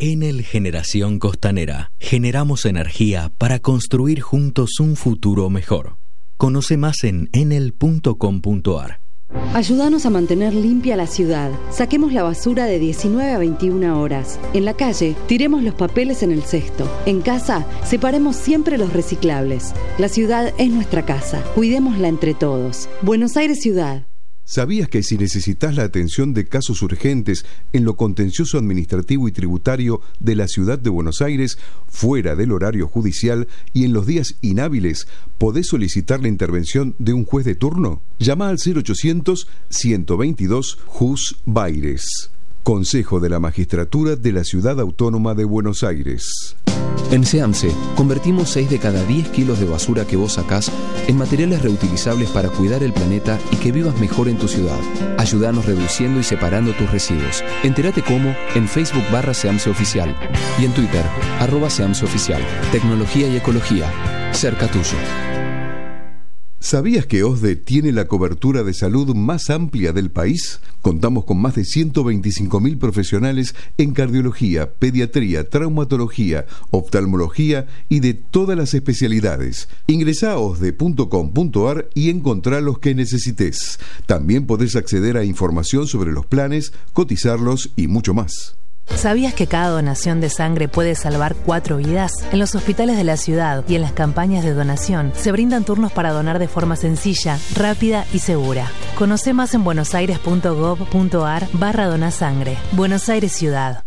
Enel Generación Costanera. Generamos energía para construir juntos un futuro mejor. Conoce más en enel.com.ar. Ayúdanos a mantener limpia la ciudad. Saquemos la basura de 19 a 21 horas. En la calle, tiremos los papeles en el cesto. En casa, separemos siempre los reciclables. La ciudad es nuestra casa. Cuidémosla entre todos. Buenos Aires Ciudad. ¿Sabías que si necesitas la atención de casos urgentes en lo contencioso administrativo y tributario de la ciudad de Buenos Aires, fuera del horario judicial y en los días inhábiles, podés solicitar la intervención de un juez de turno? Llama al 0800-122 Jus Baires. Consejo de la Magistratura de la Ciudad Autónoma de Buenos Aires. En SEAMSE, convertimos 6 de cada 10 kilos de basura que vos sacás en materiales reutilizables para cuidar el planeta y que vivas mejor en tu ciudad. Ayúdanos reduciendo y separando tus residuos. Entérate cómo en Facebook /SEAMSE Oficial y en Twitter @SEAMSE Oficial. Tecnología y ecología, cerca tuyo. ¿Sabías que OSDE tiene la cobertura de salud más amplia del país? Contamos con más de 125.000 profesionales en cardiología, pediatría, traumatología, oftalmología y de todas las especialidades. Ingresá a osde.com.ar y encontrá los que necesites. También podés acceder a información sobre los planes, cotizarlos y mucho más. ¿Sabías que cada donación de sangre puede salvar 4 vidas? En los hospitales de la ciudad y en las campañas de donación se brindan turnos para donar de forma sencilla, rápida y segura. Conoce más en buenosaires.gov.ar/donasangre. Buenos Aires Ciudad.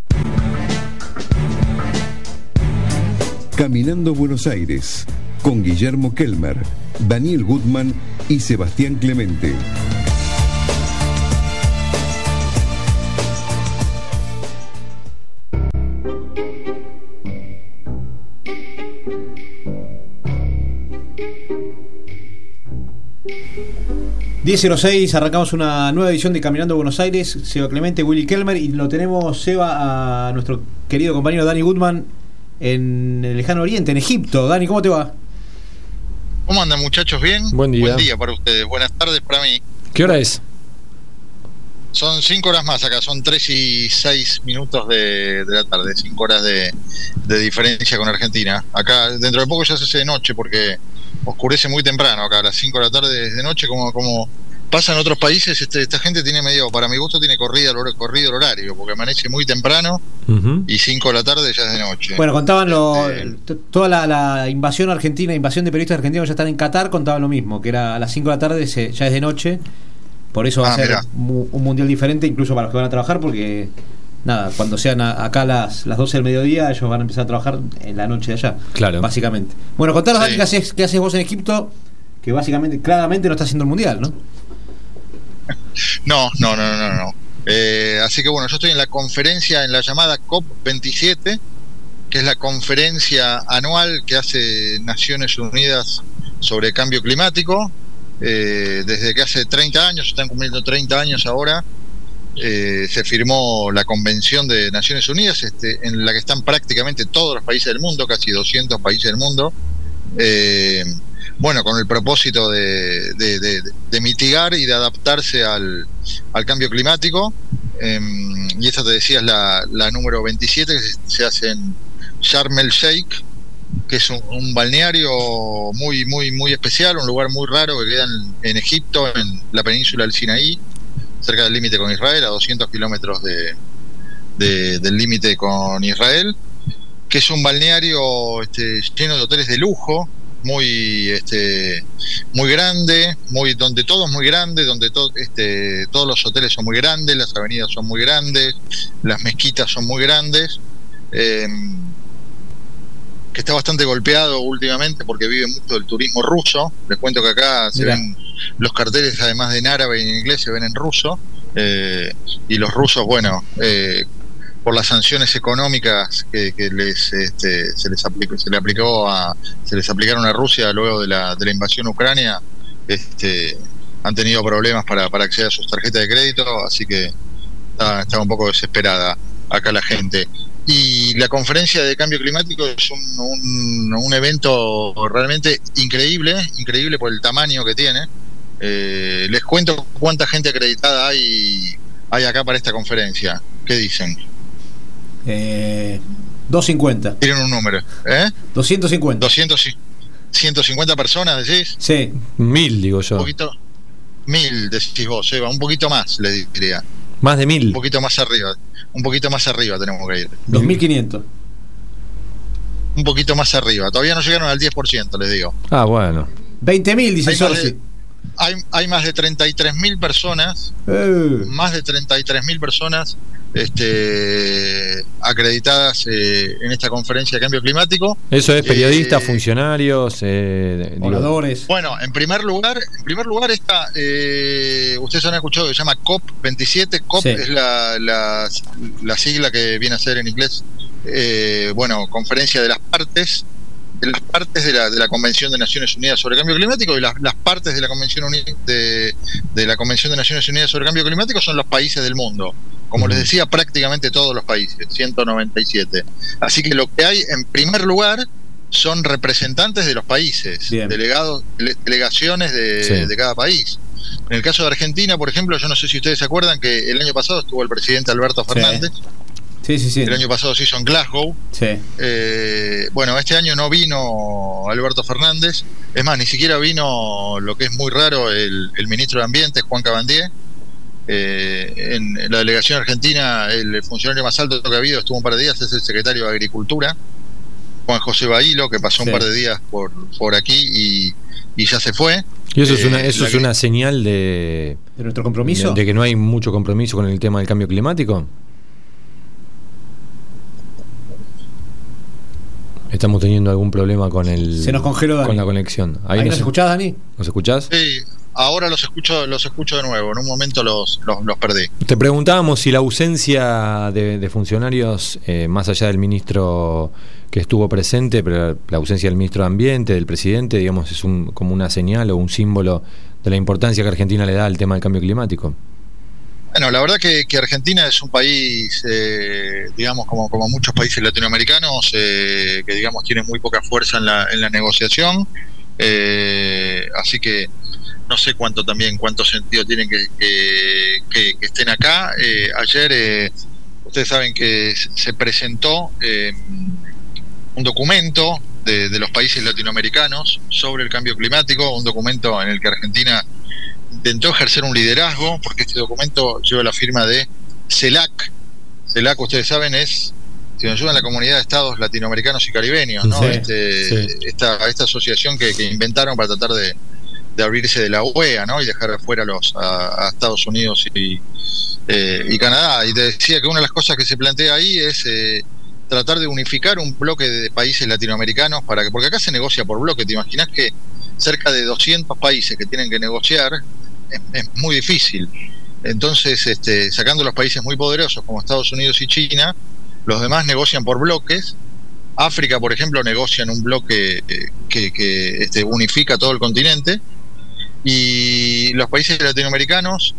Caminando Buenos Aires, con Guillermo Kelmer, Daniel Gutman y Sebastián Clemente. ...10:06, arrancamos una nueva edición de Caminando Buenos Aires. Seba Clemente, Willy Kelmer, y lo tenemos, Seba, a nuestro querido compañero Dani Gutman en el lejano oriente, en Egipto. Dani, ¿cómo te va? ¿Cómo andan, muchachos? ¿Bien? Buen día. Buen día para ustedes, buenas tardes para mí. ¿Qué hora es? Son 5 horas más acá, son 3:06 de la tarde, 5 horas de diferencia con Argentina. Acá dentro de poco ya se hace de noche porque oscurece muy temprano acá, a las 5 de la tarde es de noche, como pasa en otros países. Esta gente tiene medio, para mi gusto, tiene corrido el horario, porque amanece muy temprano y 5 de la tarde ya es de noche. Bueno, contaban toda la invasión argentina, invasión de periodistas argentinos que ya están en Qatar, contaban lo mismo, que era a las 5 de la tarde ya es de noche. Por eso va a ser un mundial diferente, incluso para los que van a trabajar, porque nada, cuando sean acá las 12 del mediodía, ellos van a empezar a trabajar en la noche de allá. Claro. Básicamente. Bueno, contanos, Dani, ¿qué haces vos en Egipto? Que básicamente, claramente no está haciendo el mundial, ¿no? No. Así que bueno, yo estoy en la conferencia, en la llamada COP27, que es la conferencia anual que hace Naciones Unidas sobre cambio climático. Desde que hace 30 años, están cumpliendo 30 años ahora, se firmó la Convención de Naciones Unidas, en la que están prácticamente todos los países del mundo, casi 200 países del mundo, bueno, con el propósito de mitigar y de adaptarse al cambio climático. Y esta, te decía, es la número 27, que se hace en Sharm el Sheikh, que es un balneario muy especial, un lugar muy raro que queda en Egipto, en la península del Sinaí, cerca del límite con Israel, a 200 kilómetros del límite con Israel, que es un balneario lleno de hoteles de lujo, muy grande, donde todo es muy grande, donde todos los hoteles son muy grandes, las avenidas son muy grandes, las mezquitas son muy grandes, que está bastante golpeado últimamente porque vive mucho del turismo ruso. Les cuento que acá se ven los carteles, además de en árabe y en inglés, se ven en ruso, y los rusos, bueno, por las sanciones económicas que se les aplicaron a Rusia luego de la invasión a Ucrania, han tenido problemas para acceder a sus tarjetas de crédito, así que está un poco desesperada acá la gente. Y la conferencia de cambio climático es un evento realmente increíble por el tamaño que tiene. Les cuento cuánta gente acreditada hay acá para esta conferencia. ¿Qué dicen? 250. Tienen un número. 250. 150 personas, decís. Sí. 1000, digo yo. Un poquito. 1000, decís vos, Eva. Un poquito más, le diría. Más de 1000. Un poquito más arriba. Un poquito más arriba tenemos que ir. 2500. Un poquito más arriba. Todavía no llegaron al 10%, les digo. Ah, bueno. 20.000, dice Sorsi. Hay más de 33.000 personas. Más de 33.000 personas acreditadas en esta conferencia de cambio climático. Eso es periodistas, funcionarios, oradores. Bueno, en primer lugar esta, ustedes han escuchado que se llama COP27. COP sí. Es la sigla que viene a ser en inglés, conferencia de las partes. De las partes de la Convención de Naciones Unidas sobre el Cambio Climático, y las partes de la Convención de la Convención de Naciones Unidas sobre el Cambio Climático son los países del mundo. Como les decía, prácticamente todos los países, 197. Así que lo que hay en primer lugar son representantes de los países, delegaciones de cada país. En el caso de Argentina, por ejemplo, yo no sé si ustedes se acuerdan que el año pasado estuvo el presidente Alberto Fernández. Sí. El año pasado se hizo en Glasgow. Sí. Este año no vino Alberto Fernández. Es más, ni siquiera vino, lo que es muy raro, el ministro de Ambiente, Juan Cabandier. En la delegación argentina, el funcionario más alto que ha habido estuvo un par de días, es el secretario de Agricultura, Juan José Bailo, que pasó un par de días por aquí y ya se fue. ¿Y eso es una señal de nuestro compromiso? De que no hay mucho compromiso con el tema del cambio climático. Estamos teniendo algún problema con se nos congeló, Dani, con la conexión. ¿Ahí nos escuchás, Dani? ¿Nos escuchás? Sí, ahora los escucho de nuevo. En un momento los perdí. Te preguntábamos si la ausencia de funcionarios, más allá del ministro que estuvo presente, pero la ausencia del ministro de Ambiente, del presidente, digamos, es como una señal o un símbolo de la importancia que Argentina le da al tema del cambio climático. Bueno, la verdad que Argentina es un país, digamos, como muchos países latinoamericanos, que digamos tiene muy poca fuerza en la negociación, así que no sé cuánto sentido tienen que estén acá. Ayer, ustedes saben que se presentó un documento de los países latinoamericanos sobre el cambio climático, un documento en el que Argentina intentó ejercer un liderazgo, porque este documento lleva la firma de CELAC. CELAC, ustedes saben, es, si nos ayudan, la Comunidad de Estados Latinoamericanos y Caribeños, ¿no? Esta asociación que inventaron para tratar de abrirse de la UEA, ¿no? Y dejar afuera a Estados Unidos y Canadá. Y te decía que una de las cosas que se plantea ahí es tratar de unificar un bloque de países latinoamericanos, porque acá se negocia por bloque. ¿Te imaginas que cerca de 200 países que tienen que negociar? Es muy difícil. Entonces, sacando los países muy poderosos como Estados Unidos y China, los demás negocian por bloques. África, por ejemplo, negocia en un bloque que unifica todo el continente, y los países latinoamericanos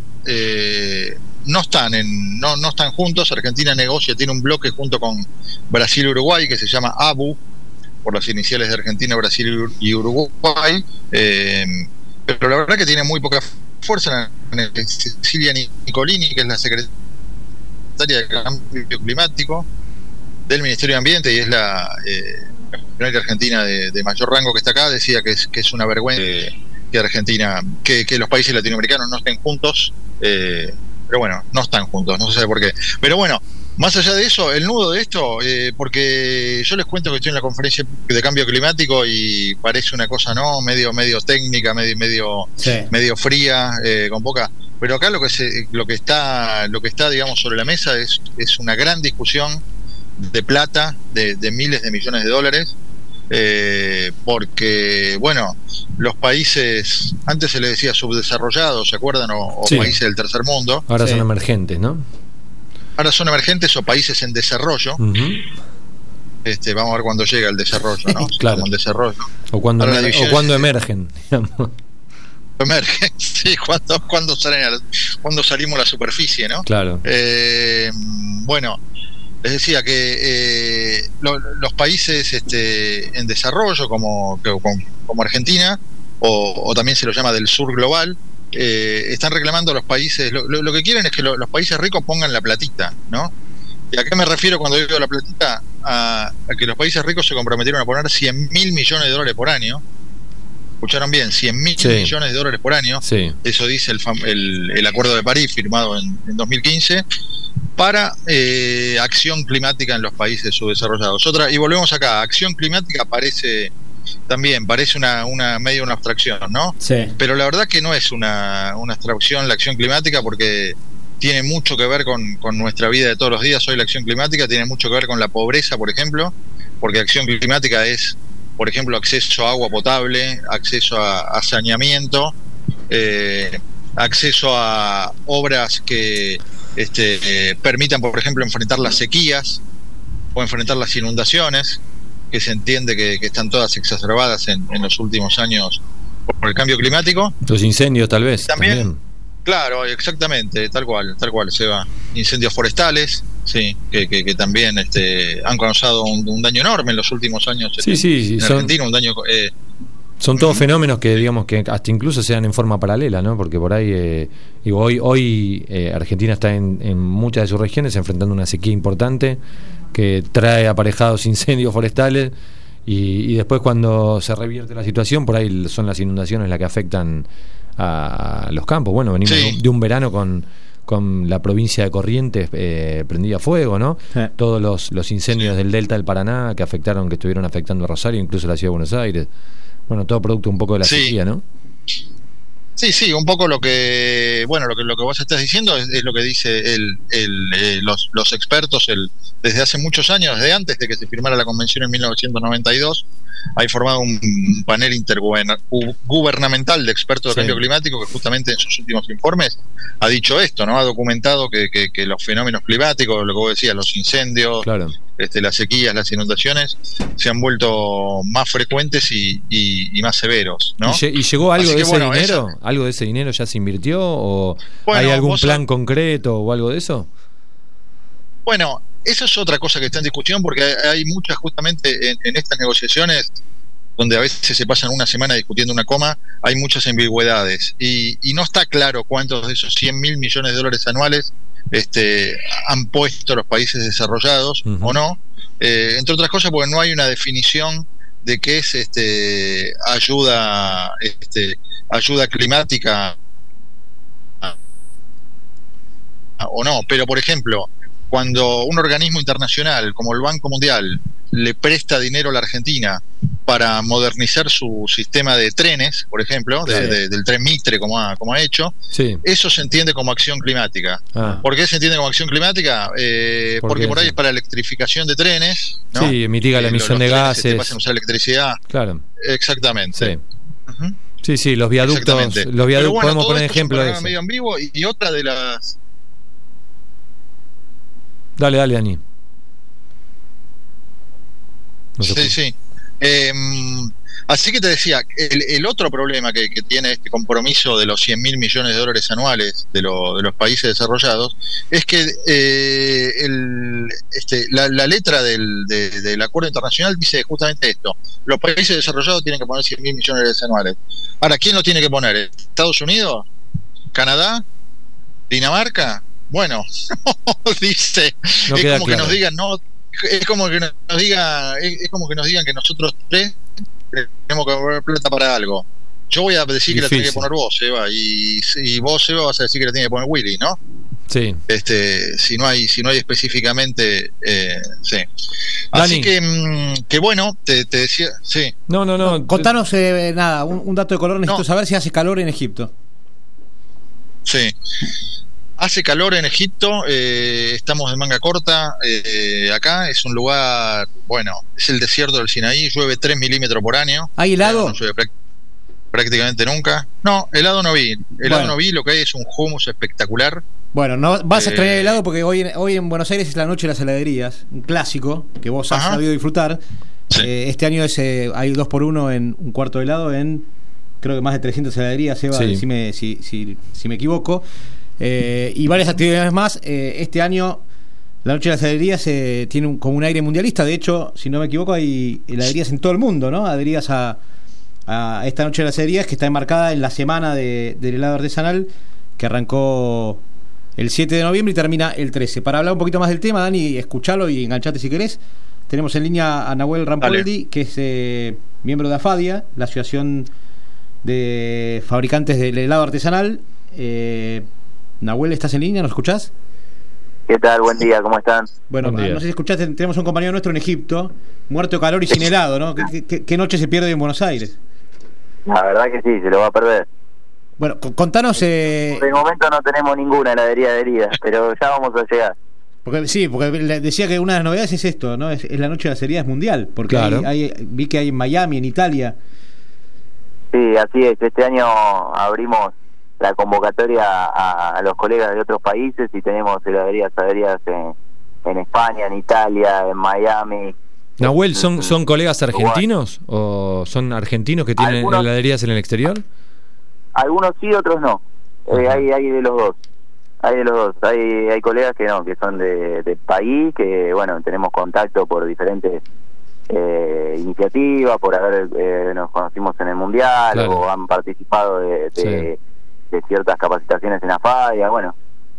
no están juntos. Argentina negocia, tiene un bloque junto con Brasil y Uruguay que se llama ABU, por las iniciales de Argentina, Brasil y Uruguay, pero la verdad que tiene muy poca fuerza. Cecilia Nicolini, que es la secretaria de Cambio Climático del Ministerio de Ambiente y es la funcionaria argentina de mayor rango que está acá, decía que es una vergüenza que Argentina, que los países latinoamericanos no estén juntos, pero bueno, no están juntos, no se sabe por qué. Pero bueno, más allá de eso, el nudo de esto, porque yo les cuento que estoy en la conferencia de cambio climático y parece una cosa, ¿no? medio técnica, medio fría, con poca. Pero acá lo que está, digamos, sobre la mesa es una gran discusión de plata, de miles de millones de dólares, porque, bueno, los países, antes se les decía subdesarrollados, ¿se acuerdan? O países del tercer mundo. Ahora son emergentes, ¿no? Ahora son emergentes o países en desarrollo. Vamos a ver cuándo llega el desarrollo, ¿no? Claro. En desarrollo. O cuando emergen, digamos. Emergen, sí, cuando salimos a la superficie, ¿no? Claro. Bueno, les decía que los países en desarrollo, como Argentina, o también se lo llama del sur global, están reclamando a los países, lo que quieren es que los países ricos pongan la platita, ¿no? ¿Y a qué me refiero cuando digo la platita? A que los países ricos se comprometieron a poner $100.000 millones por año. Escucharon bien, $100.000 millones por año. Sí. Eso dice el Acuerdo de París, firmado en 2015, para acción climática en los países subdesarrollados. Y volvemos acá, acción climática parece una medio una abstracción, ¿no? Sí. Pero la verdad que no es una abstracción la acción climática, porque tiene mucho que ver con nuestra vida de todos los días. Hoy la acción climática tiene mucho que ver con la pobreza, por ejemplo, porque acción climática es, por ejemplo, acceso a agua potable, acceso a saneamiento, acceso a obras que permitan, por ejemplo, enfrentar las sequías o enfrentar las inundaciones, que se entiende que están todas exacerbadas en los últimos años por el cambio climático. Los incendios, tal vez. También. Claro, exactamente, tal cual, Seba. Incendios forestales, sí, que también han causado un daño enorme en los últimos años en Argentina, un daño... Son todos fenómenos que, digamos, que hasta incluso sean en forma paralela, ¿no? Porque por ahí, hoy Argentina está en muchas de sus regiones enfrentando una sequía importante que trae aparejados incendios forestales, y después, cuando se revierte la situación, por ahí son las inundaciones las que afectan a los campos. Bueno, venimos de un verano con la provincia de Corrientes prendida a fuego, ¿no? Todos los incendios del delta del Paraná que estuvieron afectando a Rosario, incluso la ciudad de Buenos Aires. Bueno, todo producto un poco de la sequía, ¿no? Sí, un poco lo que vos estás diciendo es lo que dice los expertos desde hace muchos años, desde antes de que se firmara la convención en 1992. Hay formado un panel intergubernamental de expertos de cambio climático que justamente en sus últimos informes ha dicho esto, ¿no? Ha documentado que los fenómenos climáticos, lo que vos decías, los incendios, las sequías, las inundaciones, se han vuelto más frecuentes y más severos, ¿no? ¿Y llegó algo de ese dinero? ¿Algo de ese dinero ya se invirtió? ¿O hay algún plan concreto o algo de eso? Bueno, eso es otra cosa que está en discusión, porque hay muchas, justamente en estas negociaciones, donde a veces se pasan una semana discutiendo una coma, hay muchas ambigüedades, y no está claro cuántos de esos $100.000 millones anuales han puesto los países desarrollados o no, entre otras cosas porque no hay una definición de qué es ayuda climática o no. Pero, por ejemplo, cuando un organismo internacional como el Banco Mundial le presta dinero a la Argentina para modernizar su sistema de trenes, por ejemplo, del tren Mitre, como ha hecho, eso se entiende como acción climática. ¿Por qué se entiende como acción climática? Porque por ahí es para electrificación de trenes, ¿no? Sí, mitiga la emisión de gases. Pasan a usar electricidad. Claro. Exactamente. Sí, los viaductos. Los viaductos, podemos poner ejemplo de eso. Medio en vivo, y otra de las... Dale, Dani. Sí. Así que te decía, el otro problema que tiene este compromiso de los $100.000 millones anuales de los países desarrollados es que la letra del acuerdo internacional dice justamente esto: los países desarrollados tienen que poner $100.000 millones anuales. Ahora, ¿quién lo tiene que poner? ¿Estados Unidos? ¿Canadá? ¿Dinamarca? Bueno, dice, no es como claro. Que nos digan, no, es como que nos digan que nosotros tres tenemos que poner plata para algo. Yo voy a decir que la tiene que poner vos, Eva, y vos, Eva, vas a decir que la tiene que poner Willy, ¿no? Sí. Si no hay específicamente, sí. Así que bueno, te decía, sí. No. Contanos un dato de color. Necesito saber si hace calor en Egipto. Sí. Hace calor en Egipto, estamos de manga corta, acá es un lugar, es el desierto del Sinaí, llueve 3 milímetros por año. ¿Hay helado? No llueve prácticamente nunca. No, helado no vi, lo que hay es un hummus espectacular. Bueno, no vas a extrañar helado porque hoy en Buenos Aires es la noche de las heladerías, un clásico que vos has sabido disfrutar. Sí. Este año hay 2x1 en un cuarto de helado en, creo que más de 300 heladerías, Eva, decime si me equivoco. Y varias actividades más. Este año la Noche de las Heladerías tiene como un aire mundialista. De hecho, si no me equivoco, hay heladerías en todo el mundo, ¿no? Adheridas a esta Noche de las Heladerías, que está enmarcada en la semana del helado artesanal, que arrancó el 7 de noviembre y termina el 13. Para hablar un poquito más del tema, Dani, escuchalo y enganchate si querés. Tenemos en línea a Nahuel Rampoldi, que es miembro de AFADIA, la Asociación de Fabricantes del Helado Artesanal. Nahuel, ¿estás en línea? ¿Nos escuchás? ¿Qué tal? Buen día, ¿cómo están? Bueno, no sé si escuchaste, tenemos un compañero nuestro en Egipto, muerto de calor y sin helado, ¿no? ¿Qué noche se pierde en Buenos Aires? La verdad que sí, se lo va a perder. Bueno, contanos... Por el momento no tenemos ninguna heladería de heridas, pero ya vamos a llegar. Porque decía que una de las novedades es esto, ¿no? Es la noche de las heridas mundial, porque claro. Vi que hay en Miami, en Italia. Sí, así es. Este año abrimos la convocatoria a los colegas de otros países y tenemos heladerías en España, en Italia, en Miami. Nahuel, ¿son colegas argentinos o son argentinos que tienen heladerías en el exterior? Algunos sí, otros no. Hay de los dos. Hay colegas que no, que son del país, que bueno, tenemos contacto por diferentes iniciativas, por haber nos conocimos en el Mundial, claro, o han participado de ciertas capacitaciones en AFADIA, bueno,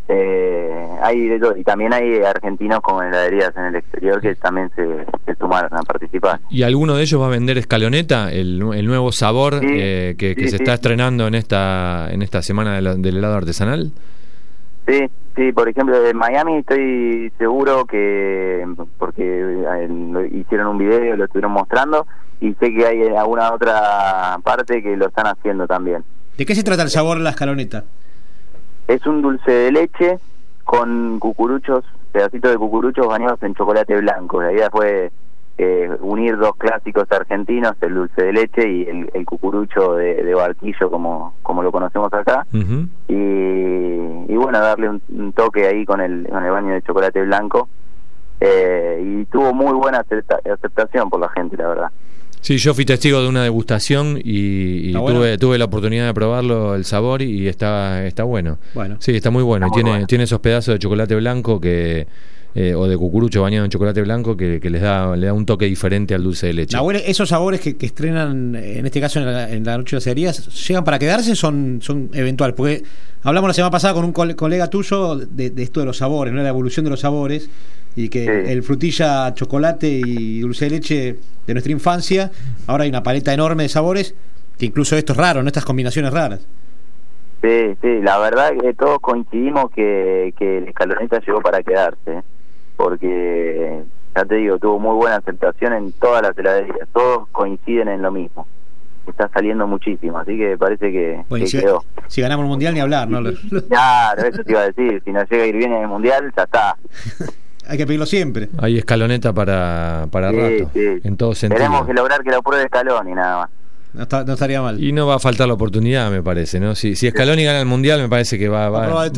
hay de todo, y también hay argentinos con heladerías en el exterior que también se sumaron a participar. ¿Y alguno de ellos va a vender Escaloneta, el nuevo sabor que se está estrenando en esta semana del helado artesanal? Sí, por ejemplo, de Miami estoy seguro que, porque hicieron un video, lo estuvieron mostrando, y sé que hay alguna otra parte que lo están haciendo también. ¿De qué se trata el sabor de la Escaloneta? Es un dulce de leche con cucuruchos, pedacitos de cucuruchos bañados en chocolate blanco. La idea fue unir dos clásicos argentinos, el dulce de leche y el cucurucho de barquillo, como lo conocemos acá. Uh-huh. Y bueno, darle un toque ahí con el baño de chocolate blanco. Y tuvo muy buena aceptación por la gente, la verdad. Sí, yo fui testigo de una degustación y tuve la oportunidad de probarlo, el sabor, y está bueno. Sí, está muy bueno. Tiene esos pedazos de chocolate blanco o de cucurucho bañado en chocolate blanco que le da un toque diferente al dulce de leche. Nahuel, esos sabores que estrenan, en este caso en la noche de las heladerías, ¿llegan para quedarse? Son eventuales, porque hablamos la semana pasada con un colega tuyo de esto de los sabores, ¿no? La evolución de los sabores, y que el frutilla, chocolate y dulce de leche de nuestra infancia, ahora hay una paleta enorme de sabores, que incluso esto es raro, ¿no? Estas combinaciones raras. Sí, la verdad que todos coincidimos que el Escaloneta llegó para quedarse, porque ya te digo, tuvo muy buena aceptación en todas las heladerías, todos coinciden en lo mismo, está saliendo muchísimo, así que parece que quedó. Si ganamos el Mundial, ni hablar, ¿no? Claro, eso te iba a decir, si nos llega a ir bien en el Mundial, ya está. Hay que pedirlo siempre. Hay Escaloneta para rato, en todo sentido. Tenemos que lograr que lo pruebe Scaloni, nada más. No estaría mal. Y no va a faltar la oportunidad, me parece, ¿no? Si Scaloni gana el Mundial, me parece que va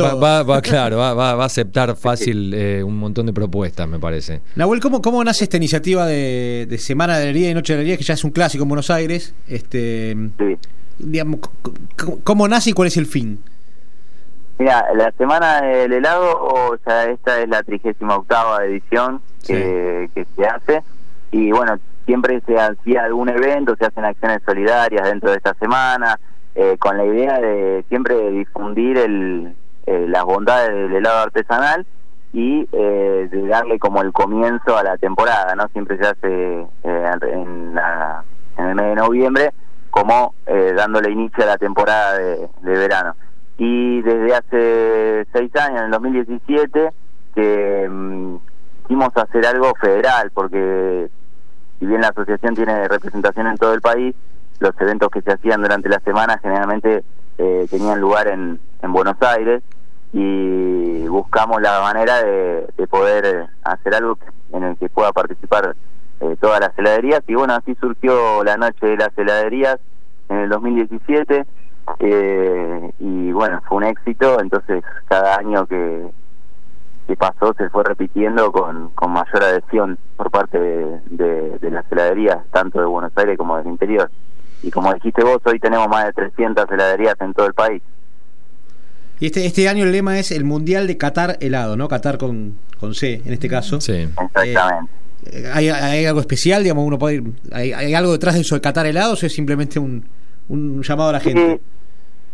a aceptar fácil un montón de propuestas, me parece. Nahuel, ¿cómo nace esta iniciativa de Semana de Heladería y Noche de Heladería, que ya es un clásico en Buenos Aires? Digamos, ¿cómo nace y cuál es el fin? Mira, la Semana del Helado, ya esta es la 38ª edición que se hace, y bueno, siempre se hacía algún evento, se hacen acciones solidarias dentro de esta semana, con la idea de siempre difundir las bondades del helado artesanal y de darle como el comienzo a la temporada, ¿no? Siempre se hace en el mes de noviembre, como dándole inicio a la temporada de verano. Y desde hace 6 años, en el 2017, que quisimos hacer algo federal, porque si bien la asociación tiene representación en todo el país, los eventos que se hacían durante la semana generalmente tenían lugar en Buenos Aires, y buscamos la manera de poder hacer algo en el que pueda participar todas las heladerías, y bueno, así surgió la Noche de las Heladerías en el 2017, y bueno, fue un éxito. Entonces cada año que pasó se fue repitiendo con mayor adhesión por parte de las heladerías, tanto de Buenos Aires como del interior. Y como dijiste vos, hoy tenemos más de 300 heladerías en todo el país. Y este año el lema es el Mundial de Catar Helado, ¿no? Catar con C, en este caso. Sí. Exactamente. ¿Hay algo especial, digamos, uno puede ir, ¿hay algo detrás de eso de Catar Helados, o es simplemente un llamado a la gente? Sí.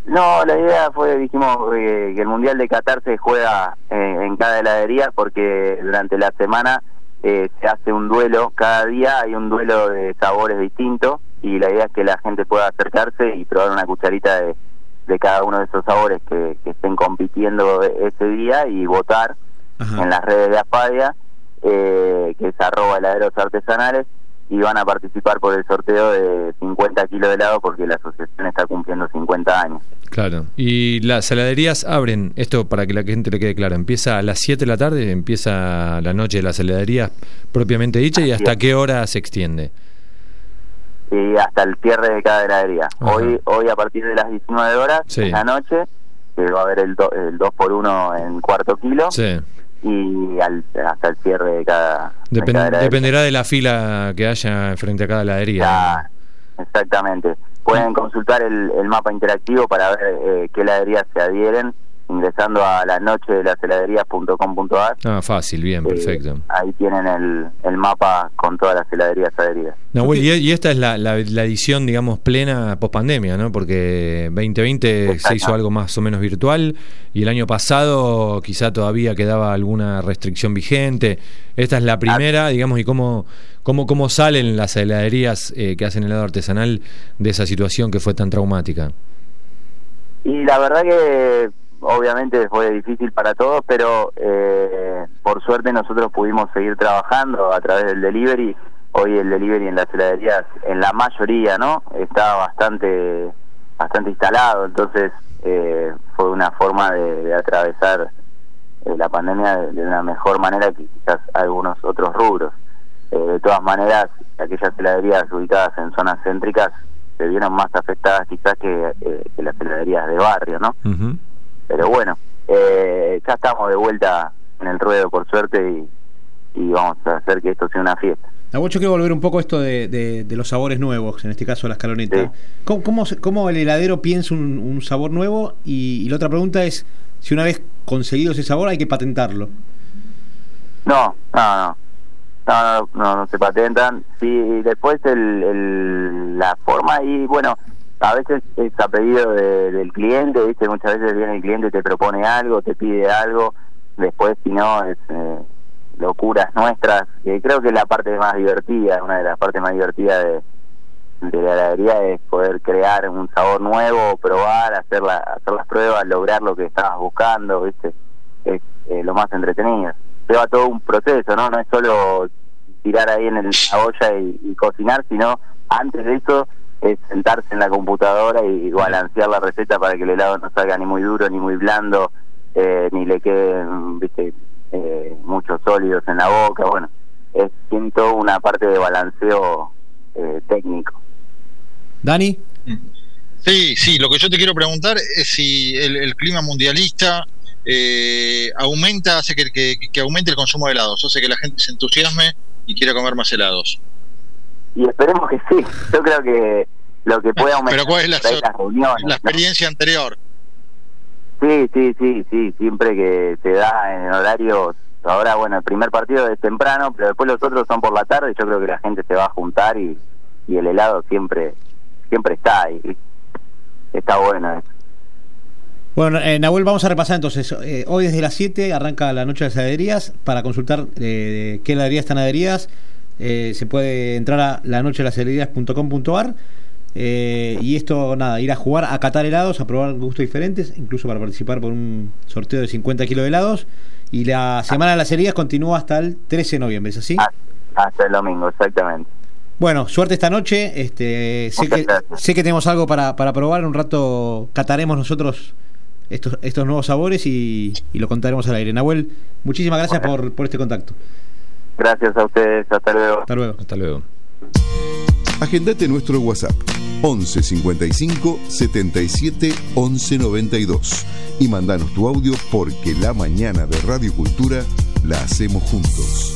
No, la idea dijimos que el Mundial de Qatar se juega en cada heladería porque durante la semana se hace un duelo, cada día hay un duelo de sabores distintos y la idea es que la gente pueda acercarse y probar una cucharita de cada uno de esos sabores que estén compitiendo ese día y votar en las redes de Aspadia, que es @heladeros artesanales, y van a participar por el sorteo de 50 kilos de helado porque la asociación está cumpliendo 50 años. Claro. Y las heladerías abren, esto para que la gente le quede claro, empieza a las 7 de la tarde, empieza la noche de las heladerías propiamente dicha, y ¿hasta qué hora se extiende? Y hasta el cierre de cada heladería. Hoy a partir de las 19 horas de la noche, que va a haber el 2x1 en cuarto kilo. Sí. Y hasta el cierre de cada dependerá de la fila que haya frente a cada heladería. Exactamente. Pueden consultar el mapa interactivo para ver qué heladerías se adhieren ingresando a la noche de las heladerías.com.ar. Fácil, bien, perfecto. Ahí tienen el mapa con todas las heladerías adheridas. Nahuel, y esta es la edición, digamos, plena post-pandemia, ¿no? Porque 2020 se hizo algo más o menos virtual y el año pasado quizá todavía quedaba alguna restricción vigente. Esta es la primera, digamos, y cómo salen las heladerías que hacen helado artesanal de esa situación que fue tan traumática. Y la verdad que obviamente fue difícil para todos, pero por suerte nosotros pudimos seguir trabajando a través del delivery. Hoy el delivery en las heladerías, en la mayoría, ¿no?, está bastante instalado, entonces fue una forma de atravesar la pandemia de una mejor manera que quizás algunos otros rubros. De todas maneras, aquellas heladerías ubicadas en zonas céntricas se vieron más afectadas quizás que las heladerías de barrio, ¿no? Uh-huh. Pero bueno, ya estamos de vuelta en el ruedo, por suerte, y vamos a hacer que esto sea una fiesta. Nahuel, yo quiero volver un poco a esto de los sabores nuevos, en este caso la escaloneta. Sí. ¿Cómo el heladero piensa un sabor nuevo? Y la otra pregunta es, si una vez conseguido ese sabor hay que patentarlo. No se patentan. Sí, después la forma, y bueno, a veces es a pedido del cliente, ¿viste? Muchas veces viene el cliente, te propone algo, te pide algo, después si no es locuras nuestras, que creo que es la parte más divertida, una de las partes más divertidas de la heladería es poder crear un sabor nuevo, probar, hacer las pruebas, lograr lo que estabas buscando, ¿viste? Es lo más entretenido. Lleva todo un proceso, ¿no? No es solo tirar ahí en la olla y cocinar, sino antes de eso es sentarse en la computadora y balancear la receta para que el helado no salga ni muy duro ni muy blando, ni le queden, ¿viste?, muchos sólidos en la boca. Bueno, tiene toda una parte de balanceo técnico. ¿Dani? Sí, lo que yo te quiero preguntar es si el clima mundialista hace que aumente el consumo de helados, hace que la gente se entusiasme y quiera comer más helados. Y esperemos que sí. Yo creo que lo que puede aumentar. ¿Pero cuál es la experiencia anterior? Sí, siempre que se da en horarios. Ahora, bueno, el primer partido es temprano, pero después los otros son por la tarde. Yo creo que la gente se va a juntar y el helado siempre está ahí. Está bueno eso. Bueno, Nahuel, vamos a repasar entonces. Hoy desde las 7 arranca la noche de las heladerías. Para consultar qué heladerías están adheridas, se puede entrar a lanochedelasHeladerías.com.ar. Y esto, nada, ir a jugar, a catar helados, a probar gustos diferentes, incluso para participar por un sorteo de 50 kilos de helados. Y la semana de las heladerías continúa hasta el 13 de noviembre, ¿es así? Hasta el domingo, exactamente. Bueno, suerte esta noche. Sé que tenemos algo para probar. Un rato cataremos nosotros estos nuevos sabores y lo contaremos al aire. Nahuel, muchísimas gracias por este contacto. Gracias a ustedes, hasta luego. Hasta luego. Agendate nuestro WhatsApp 11 55 77 11 92 y mandanos tu audio, porque la mañana de Radio Cultura la hacemos juntos.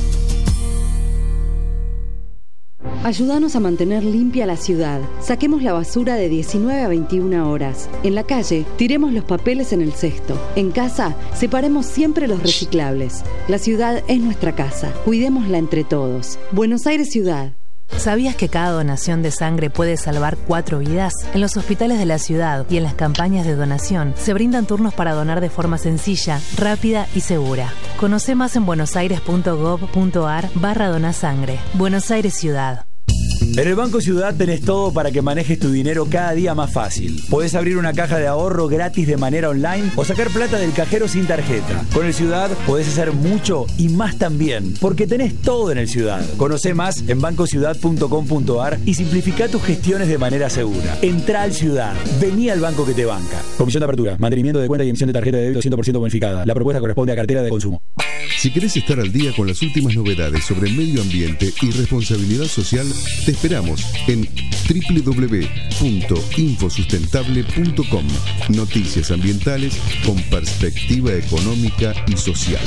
Ayúdanos a mantener limpia la ciudad. Saquemos la basura de 19 a 21 horas. En la calle, tiremos los papeles en el cesto. En casa, separemos siempre los reciclables. La ciudad es nuestra casa. Cuidémosla entre todos. Buenos Aires Ciudad. ¿Sabías que cada donación de sangre puede salvar 4 vidas? En los hospitales de la ciudad y en las campañas de donación se brindan turnos para donar de forma sencilla, rápida y segura. Conoce más en buenosaires.gov.ar/donasangre. Buenos Aires Ciudad. En el Banco Ciudad tenés todo para que manejes tu dinero cada día más fácil. Podés abrir una caja de ahorro gratis de manera online o sacar plata del cajero sin tarjeta. Con el Ciudad podés hacer mucho y más también, porque tenés todo en el Ciudad. Conocé más en bancociudad.com.ar y simplificá tus gestiones de manera segura. Entrá al Ciudad. Vení al banco que te banca. Comisión de apertura, mantenimiento de cuenta y emisión de tarjeta de débito 100% bonificada. La propuesta corresponde a cartera de consumo. Si querés estar al día con las últimas novedades sobre medio ambiente y responsabilidad social, te esperamos en www.infosustentable.com. Noticias ambientales con perspectiva económica y social.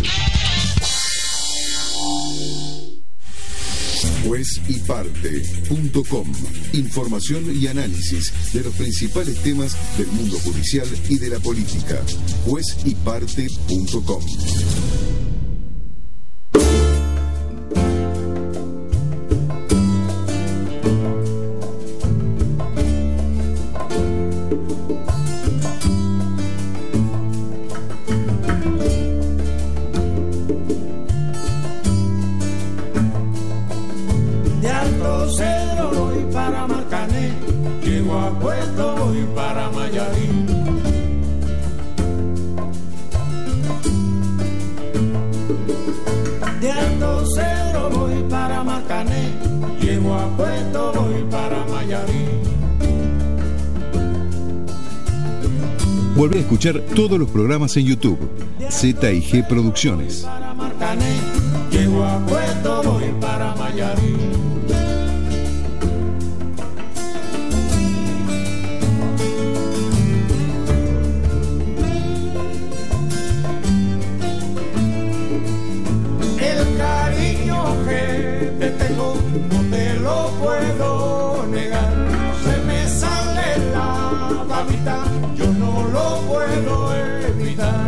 Juezyparte.com. Información y análisis de los principales temas del mundo judicial y de la política. Juezyparte.com. Volvé a escuchar todos los programas en YouTube. ZIG Producciones. Llego a Puerto, voy para Mayarí. El cariño que te tengo no te lo puedo negar. Se me sale la babita, yo no lo puedo evitar.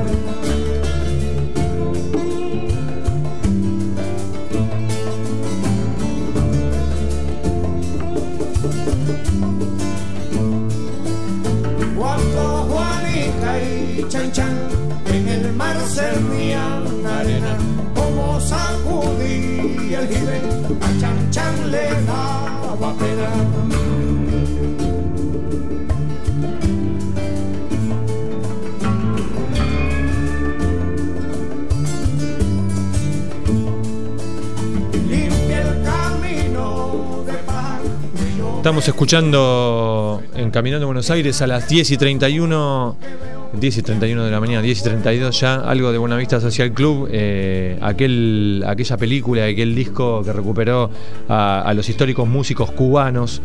Cuando Juanica y Chan Chan en el mar servían arena, como sacudí el jibe, a Chan Chan le daba pena. Estamos escuchando en Caminando Buenos Aires a las 10:31 de la mañana, 10:32 ya, algo de Buenavista Social Club, aquella película, aquel disco que recuperó a los históricos músicos cubanos,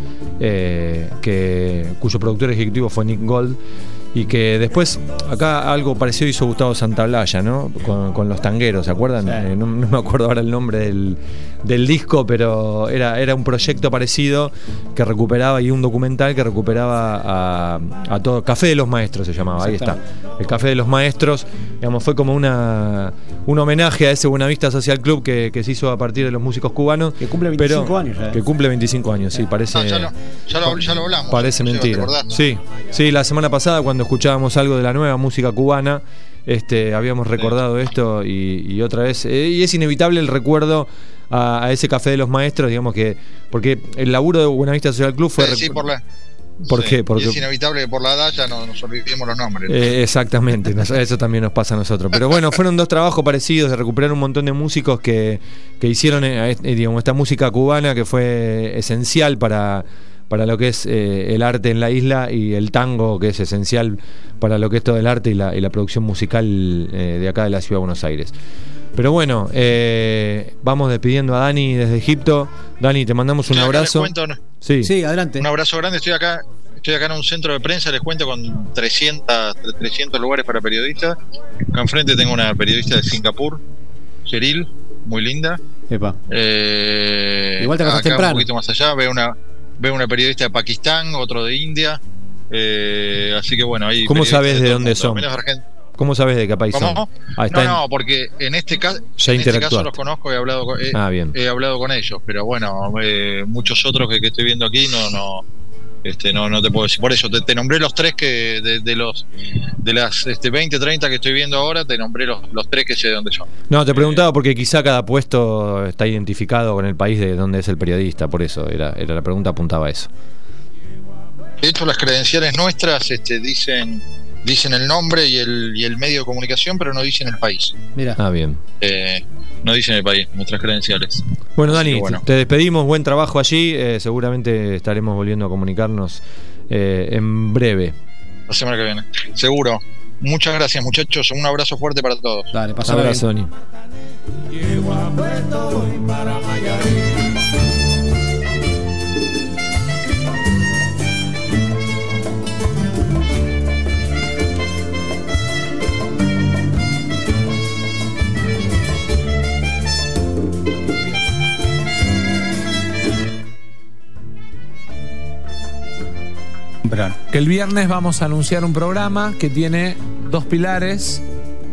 cuyo productor ejecutivo fue Nick Gold. Y que después, acá algo parecido hizo Gustavo Santaolalla, ¿no? Con Los Tangueros, ¿se acuerdan? Sí. No me acuerdo ahora el nombre del disco, pero era un proyecto parecido que recuperaba, y un documental que recuperaba a todo. Café de los Maestros se llamaba, ahí está. El Café de los Maestros, digamos, fue como un homenaje a ese Buenavista Social Club que se hizo a partir de los músicos cubanos. Que cumple 25 años ya. Que cumple 25 años, sí, parece. Ya lo hablamos. Parece mentira. Sí, la semana pasada, cuando escuchábamos algo de la nueva música cubana, habíamos recordado esto y otra vez, y es inevitable el recuerdo a ese Café de los Maestros, digamos, que porque el laburo de Buenavista Social Club fue ¿Por qué? Porque es inevitable que por la edad ya nos olvidemos los nombres. Exactamente, eso también nos pasa a nosotros. Pero bueno, fueron dos trabajos parecidos de recuperar un montón de músicos que hicieron digamos, esta música cubana que fue esencial para lo que es el arte en la isla, y el tango, que es esencial para lo que es todo el arte y la producción musical de acá de la ciudad de Buenos Aires. Pero bueno, vamos despidiendo a Dani desde Egipto. Dani, te mandamos un abrazo. Sí, adelante. Un abrazo grande. Estoy acá en un centro de prensa, les cuento, con 300 lugares para periodistas. Acá enfrente tengo una periodista de Singapur, Cheryl, muy linda. Epa. Igual te acá temprano. Un poquito más allá veo una periodista de Pakistán, otro de India. Así que bueno, ahí. ¿Cómo sabes de dónde son? ¿Cómo sabes de qué país son? ¿Cómo? No, porque en este caso los conozco, he hablado con ellos, pero bueno, muchos otros que estoy viendo aquí no te puedo decir. Por eso te nombré los tres que de las 20, 30 que estoy viendo ahora, te nombré los tres que sé de dónde son. No, te preguntaba porque quizá cada puesto está identificado con el país de donde es el periodista, por eso era la pregunta, apuntaba a eso. De hecho, las credenciales nuestras dicen el nombre y el medio de comunicación, pero no dicen el país. Mira. Bien. No dicen el país, nuestras credenciales. Bueno, Dani, te despedimos, buen trabajo allí, seguramente estaremos volviendo a comunicarnos en breve. La semana que viene, seguro. Muchas gracias, muchachos, un abrazo fuerte para todos. Dale, un abrazo, Dani. Llego a Puerto y para Mayarín. Que el viernes vamos a anunciar un programa que tiene dos pilares.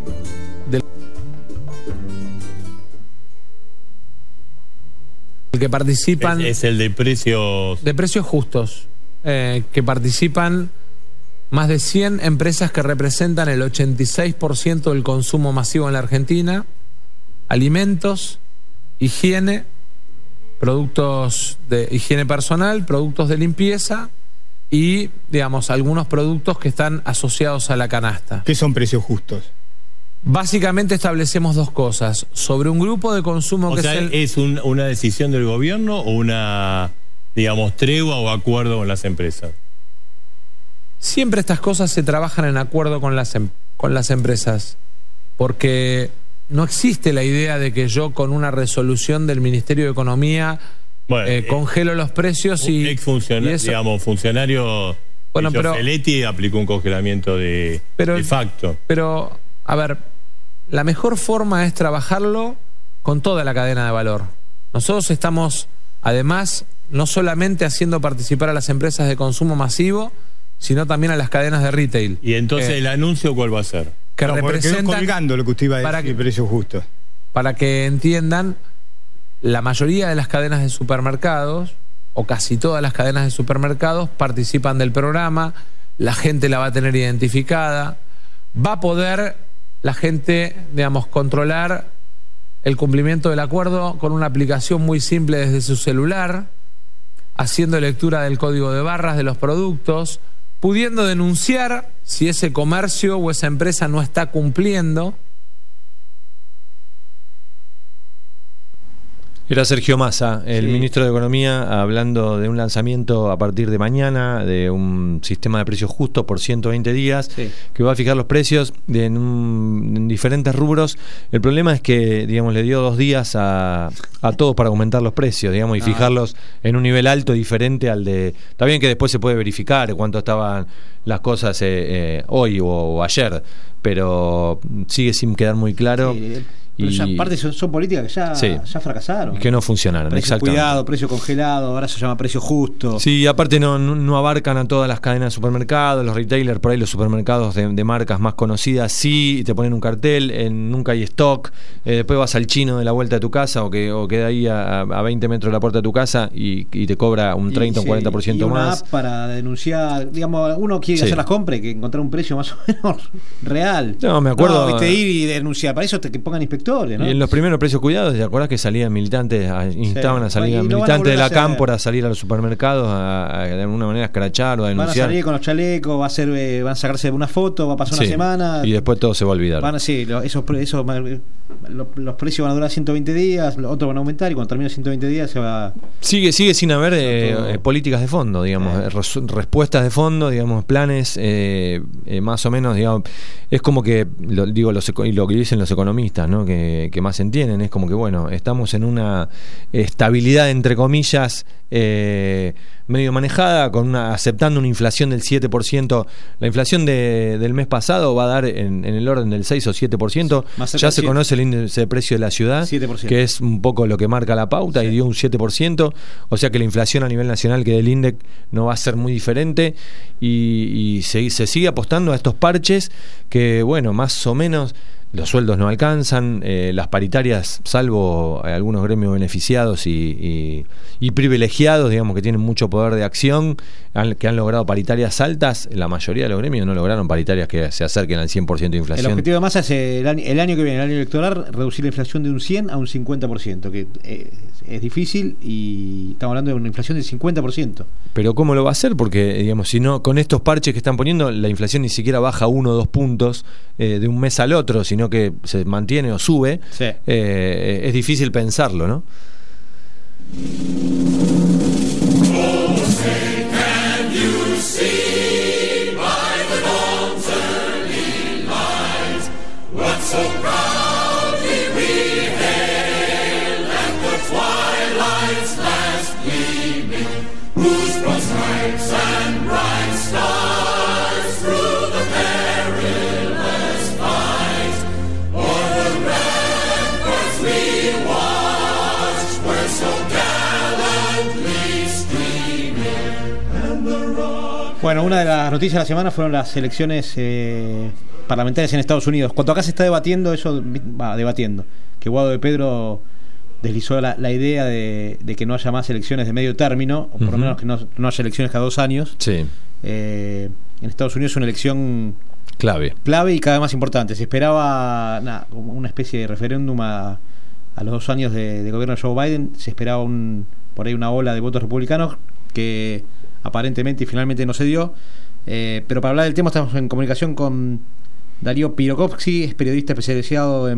Que participan. Es el de precios. De precios justos. Que participan más de 100 empresas que representan el 86% del consumo masivo en la Argentina. Alimentos, higiene, productos de higiene personal, productos de limpieza y, digamos, algunos productos que están asociados a la canasta. ¿Qué son precios justos? Básicamente establecemos dos cosas. Sobre un grupo de consumo ¿es una decisión del gobierno o una, digamos, tregua o acuerdo con las empresas? Siempre estas cosas se trabajan en acuerdo con las empresas, porque no existe la idea de que yo con una resolución del Ministerio de Economía congelo los precios y... funcionario Feletti aplicó un congelamiento de facto. Pero, a ver, la mejor forma es trabajarlo con toda la cadena de valor. Nosotros estamos, además, no solamente haciendo participar a las empresas de consumo masivo, sino también a las cadenas de retail. ¿Y entonces el anuncio cuál va a ser? Que representan... colgando lo que usted iba a decir, precios justos. Para que entiendan... La mayoría de las cadenas de supermercados, o casi todas las cadenas de supermercados, participan del programa, la gente la va a tener identificada, va a poder la gente, digamos, controlar el cumplimiento del acuerdo con una aplicación muy simple desde su celular, haciendo lectura del código de barras de los productos, pudiendo denunciar si ese comercio o esa empresa no está cumpliendo. Era Sergio Massa, el ministro de Economía, hablando de un lanzamiento a partir de mañana de un sistema de precios justos por 120 días, que va a fijar los precios en diferentes rubros. El problema es que, digamos, le dio 2 días a todos para aumentar los precios, digamos, y fijarlos en un nivel alto diferente al de... Está bien que después se puede verificar cuánto estaban las cosas hoy o ayer, pero sigue sin quedar muy claro. Pero ya aparte son políticas que ya fracasaron. Que no funcionaron, precio exactamente. Cuidado, precio congelado, ahora se llama precio justo. Sí, aparte no abarcan a todas las cadenas de supermercados, los retailers, por ahí los supermercados de marcas más conocidas, sí, te ponen un cartel, nunca hay stock, después vas al chino de la vuelta de tu casa o queda ahí a 20 metros de la puerta de tu casa y te cobra un 30 o 40% y una más. App para denunciar, digamos, uno quiere hacer las compras y que encontrar un precio más o menos real. No, me acuerdo. Ir y denunciar, para eso que pongan inspectores. ¿No? Y en los primeros precios cuidados, ¿te acordás que salían militantes, instaban a salir militantes de la Cámpora a salir a los supermercados de alguna manera a escrachar o a denunciar? Van a salir con los chalecos, van a sacarse una foto, va a pasar una semana. Y después todo se va a olvidar. Los precios van a durar 120 días, los otros van a aumentar y cuando termine 120 días se va... Sigue sin haber políticas de fondo, digamos, respuestas de fondo, digamos, planes más o menos, digamos, es como que, lo que dicen los economistas, ¿no? Que que más entienden. Es como que, bueno, estamos en una estabilidad, entre comillas, medio manejada, aceptando una inflación del 7%. La inflación del mes pasado va a dar en el orden del 6 o 7%. Ya se conoce el índice de precio de la ciudad, 7%. Que es un poco lo que marca la pauta, y dio un 7%. O sea que la inflación a nivel nacional, que del INDEC, no va a ser muy diferente, y se sigue apostando a estos parches que, bueno, más o menos los sueldos no alcanzan, las paritarias, salvo algunos gremios beneficiados y privilegiados, digamos, que tienen mucho poder de acción, que han logrado paritarias altas. La mayoría de los gremios no lograron paritarias que se acerquen al 100% de inflación. El objetivo de Massa es el año que viene, el año electoral, reducir la inflación de un 100 a un 50%, que es difícil, y estamos hablando de una inflación del 50%. Pero ¿cómo lo va a hacer? Porque, digamos, si no, con estos parches que están poniendo, la inflación ni siquiera baja 1 o 2 puntos de un mes al otro, sino que se mantiene o sube. Sí. Es difícil pensarlo, ¿no? Bueno, una de las noticias de la semana fueron las elecciones parlamentarias en Estados Unidos. Cuando acá se está debatiendo que Guado de Pedro deslizó la idea de que no haya más elecciones de medio término, o por lo menos que no haya elecciones cada 2 años. Sí. En Estados Unidos es una elección clave y cada vez más importante. Se esperaba como una especie de referéndum a los 2 años de gobierno de Joe Biden. Se esperaba por ahí una ola de votos republicanos que aparentemente y finalmente no se dio. Pero para hablar del tema estamos en comunicación con Darío Pirokovsky, es periodista especializado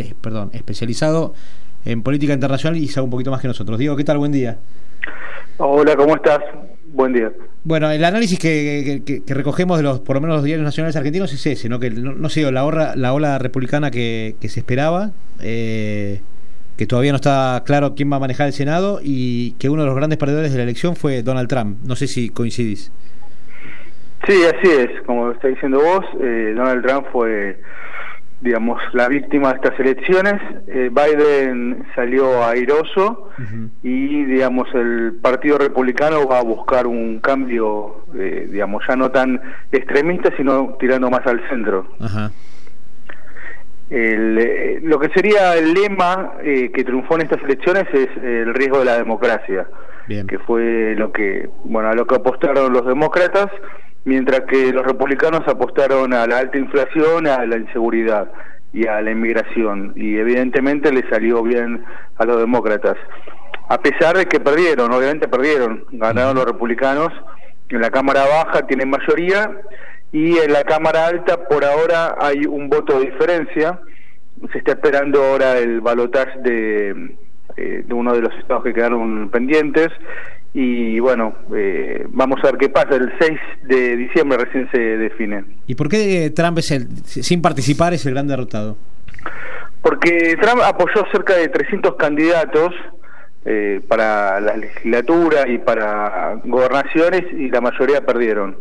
en política internacional y sabe un poquito más que nosotros. Diego, ¿qué tal? Buen día. Hola, ¿cómo estás? Buen día. Bueno, el análisis que recogemos de por lo menos los diarios nacionales argentinos es ese, ¿no? Que no se dio la ola republicana que se esperaba, que todavía no está claro quién va a manejar el Senado, y que uno de los grandes perdedores de la elección fue Donald Trump. No sé si coincidís. Sí, así es. Como está diciendo vos, Donald Trump fue, digamos, la víctima de estas elecciones. Biden salió airoso y, digamos, el Partido Republicano va a buscar un cambio, digamos, ya no tan extremista, sino tirando más al centro. Ajá. Lo que sería el lema que triunfó en estas elecciones es el riesgo de la democracia. Bien. Que fue a lo que apostaron los demócratas, mientras que los republicanos apostaron a la alta inflación, a la inseguridad y a la inmigración, y evidentemente le salió bien a los demócratas, a pesar de que obviamente perdieron, ganaron los republicanos. En la Cámara Baja tienen mayoría, y en la Cámara Alta por ahora hay un voto de diferencia. Se está esperando ahora el balotaje de uno de los estados que quedaron pendientes, y bueno, vamos a ver qué pasa. El 6 de diciembre recién se define. ¿Y por qué Trump sin participar es el gran derrotado? Porque Trump apoyó cerca de 300 candidatos para la legislatura y para gobernaciones, y la mayoría perdieron.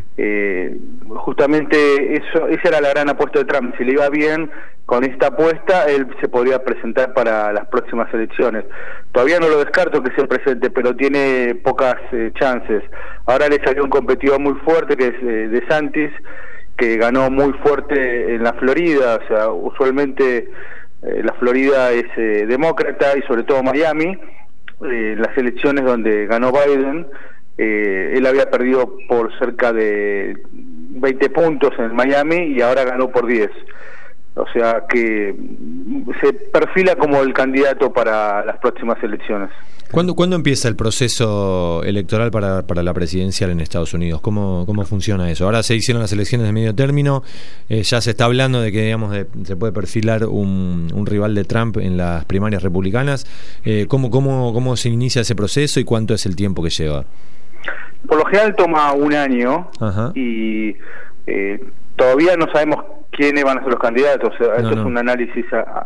Justamente esa era la gran apuesta de Trump. Si le iba bien con esta apuesta, él se podría presentar para las próximas elecciones. Todavía no lo descarto que se presente, pero tiene pocas chances. Ahora le salió un competidor muy fuerte, que es DeSantis, que ganó muy fuerte en la Florida. O sea, usualmente la Florida es demócrata, y sobre todo Miami. Las elecciones donde ganó Biden, él había perdido por cerca de 20 puntos en Miami, y ahora ganó por 10. O sea que se perfila como el candidato para las próximas elecciones. ¿Cuándo empieza el proceso electoral para la presidencial en Estados Unidos? ¿Cómo funciona eso? Ahora se hicieron las elecciones de medio término, ya se está hablando de que, digamos, se puede perfilar un rival de Trump en las primarias republicanas. ¿Cómo se inicia ese proceso y cuánto es el tiempo que lleva? Por lo general toma un año. Ajá. Y todavía no sabemos quiénes van a ser los candidatos. Esto es un análisis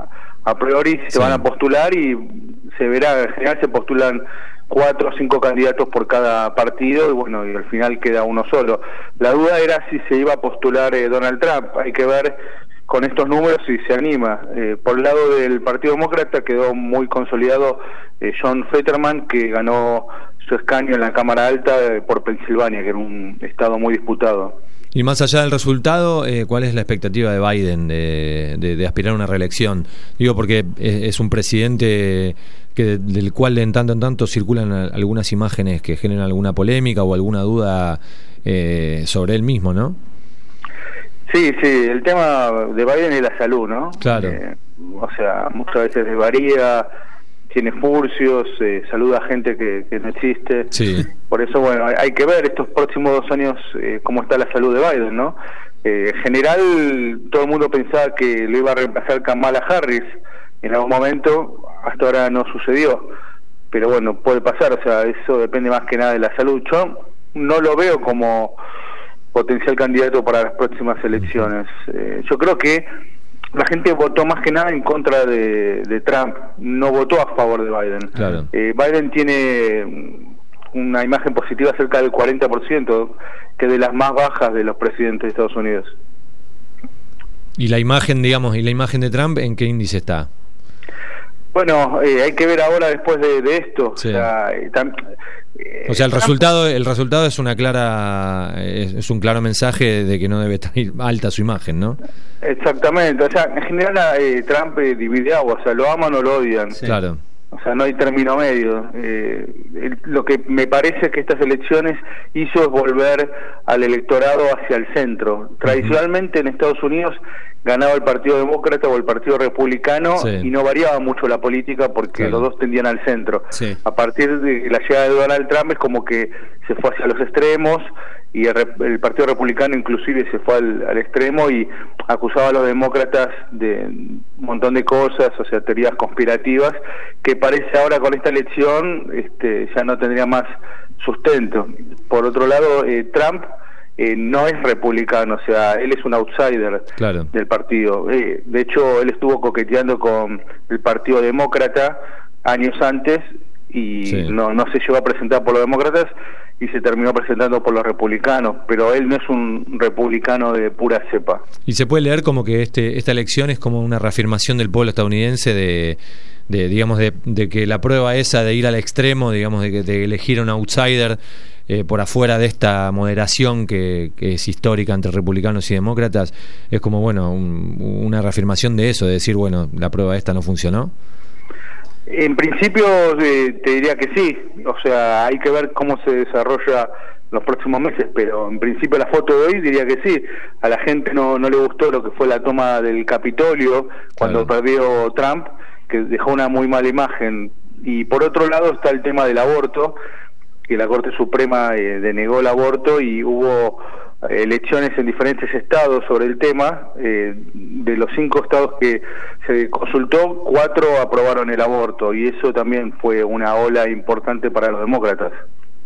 a priori se van a postular y se verá, en general se postulan 4 o 5 candidatos por cada partido y bueno, y al final queda uno solo. La duda era si se iba a postular Donald Trump. Hay que ver con estos números si se anima. Por el lado del Partido Demócrata quedó muy consolidado John Fetterman, que ganó su escaño en la Cámara Alta por Pensilvania, que era un estado muy disputado. Y más allá del resultado, ¿cuál es la expectativa de Biden de aspirar a una reelección? Digo, porque es un presidente del cual en tanto circulan algunas imágenes que generan alguna polémica o alguna duda sobre él mismo, ¿no? Sí, el tema de Biden es la salud, ¿no? Claro. O sea, muchas veces desvaría, tiene furcios, saluda a gente que no existe. Sí. Por eso, bueno, hay que ver estos próximos 2 años cómo está la salud de Biden, ¿no? En general, todo el mundo pensaba que lo iba a reemplazar Kamala Harris en algún momento, hasta ahora no sucedió. Pero bueno, puede pasar, o sea, eso depende más que nada de la salud. Yo no lo veo como potencial candidato para las próximas elecciones. Yo creo que la gente votó más que nada en contra de Trump, no votó a favor de Biden. Claro. Biden tiene una imagen positiva cerca del 40%, que es de las más bajas de los presidentes de Estados Unidos. ¿Y la imagen, digamos, de Trump en qué índice está? Bueno, hay que ver ahora después de esto. Sí. O sea, el resultado es una clara es un claro mensaje de que no debe estar alta su imagen, ¿no? Exactamente. O sea, en general Trump divide agua, o sea, lo aman o lo odian. Sí. Claro. O sea, no hay término medio. Lo que me parece que estas elecciones hizo es volver al electorado hacia el centro. Tradicionalmente en Estados Unidos ganaba el Partido Demócrata o el Partido Republicano, sí, y no variaba mucho la política porque los dos tendían al centro. Sí. A partir de la llegada de Donald Trump es como que se fue hacia los extremos, y el Partido Republicano inclusive se fue al extremo y acusaba a los demócratas de un montón de cosas, o sea, teorías conspirativas, que parece ahora con esta elección ya no tendría más sustento. Por otro lado, Trump no es republicano, o sea, él es un outsider, claro, del partido. De hecho, él estuvo coqueteando con el Partido Demócrata años antes y sí, no se llegó a presentar por los demócratas y se terminó presentando por los republicanos, pero él no es un republicano de pura cepa. Y se puede leer como que esta elección es como una reafirmación del pueblo estadounidense de que la prueba esa de ir al extremo, digamos, de elegir a un outsider por afuera de esta moderación que es histórica entre republicanos y demócratas, es como, bueno, una reafirmación de eso, de decir, bueno, la prueba esta no funcionó. En principio te diría que sí, o sea, hay que ver cómo se desarrolla los próximos meses, pero en principio la foto de hoy diría que sí. A la gente no le gustó lo que fue la toma del Capitolio cuando perdió Trump, que dejó una muy mala imagen. Y por otro lado está el tema del aborto, que la Corte Suprema denegó el aborto y hubo elecciones en diferentes estados sobre el tema. De los 5 estados que se consultó, 4 aprobaron el aborto, y eso también fue una ola importante para los demócratas.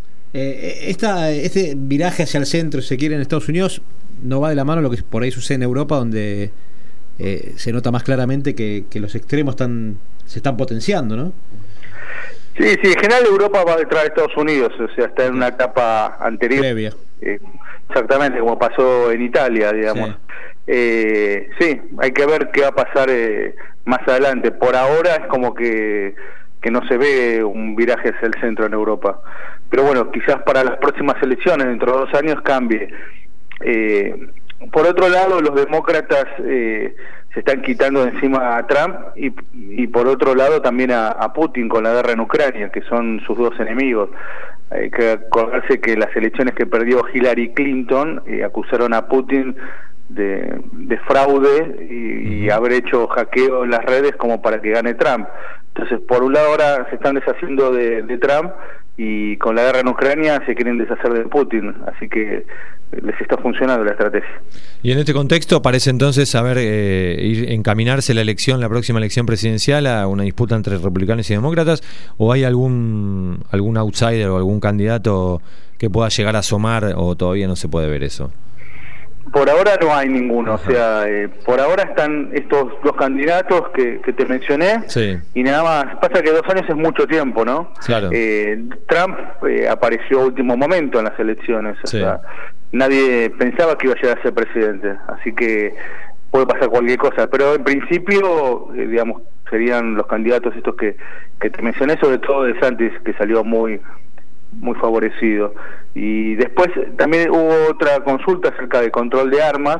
Este viraje hacia el centro, si se quiere, en Estados Unidos, no va de la mano lo que por ahí sucede en Europa, donde se nota más claramente que los extremos se están potenciando, ¿no? Sí, en general Europa va detrás de Estados Unidos, o sea, está en una etapa anterior. Previa. Exactamente, como pasó en Italia, digamos. Sí, hay que ver qué va a pasar más adelante. Por ahora es como que no se ve un viraje hacia el centro en Europa. Pero bueno, quizás para las próximas elecciones, dentro de 2 años, cambie. Por otro lado, los demócratas se están quitando de encima a Trump y por otro lado también a Putin con la guerra en Ucrania, que son sus 2 enemigos. Hay que acordarse que las elecciones que perdió Hillary Clinton acusaron a Putin de fraude y haber hecho hackeo en las redes como para que gane Trump. Entonces, por un lado ahora se están deshaciendo de Trump, y con la guerra en Ucrania se quieren deshacer de Putin, así que les está funcionando la estrategia. Y en este contexto parece entonces encaminarse la próxima elección presidencial a una disputa entre republicanos y demócratas, o hay algún outsider o algún candidato que pueda llegar a asomar, o todavía no se puede ver eso. Por ahora no hay ninguno, o sea, por ahora están estos dos candidatos que te mencioné, y nada más. Pasa que 2 años es mucho tiempo, ¿no? Claro. Trump apareció a último momento en las elecciones, o sea, nadie pensaba que iba a llegar a ser presidente, así que puede pasar cualquier cosa, pero en principio, digamos, serían los candidatos estos que te mencioné, sobre todo DeSantis, que salió muy favorecido. Y después también hubo otra consulta acerca del control de armas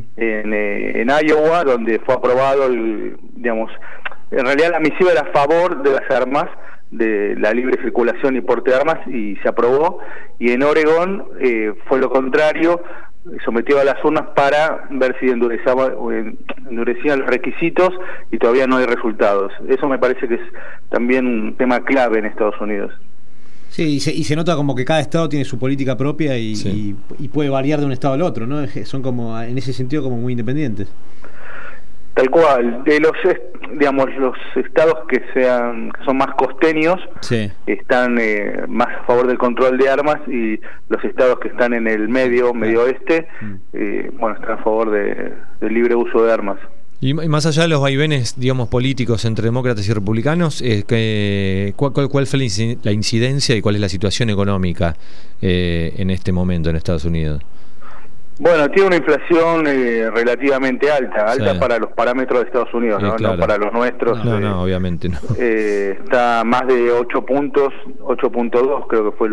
en Iowa, donde fue aprobado digamos, en realidad la misiva era a favor de las armas, de la libre circulación y porte de armas, y se aprobó. Y en Oregón fue lo contrario, sometido a las urnas para ver si endurecían los requisitos, y todavía no hay resultados. Eso me parece que es también un tema clave en Estados Unidos. Sí, y se nota como que cada estado tiene su política propia y puede variar de un estado al otro, ¿no? Son como, en ese sentido, como muy independientes. Tal cual. De los estados que son más costeños, están más a favor del control de armas, y los estados que están en el medio oeste, están a favor del libre uso de armas. Y más allá de los vaivenes, digamos, políticos entre demócratas y republicanos, ¿cuál fue la incidencia y cuál es la situación económica en este momento en Estados Unidos? Bueno, tiene una inflación relativamente alta para los parámetros de Estados Unidos, ¿no? Claro. No para los nuestros. No, obviamente no. Está más de 8 puntos, 8.2 creo que fue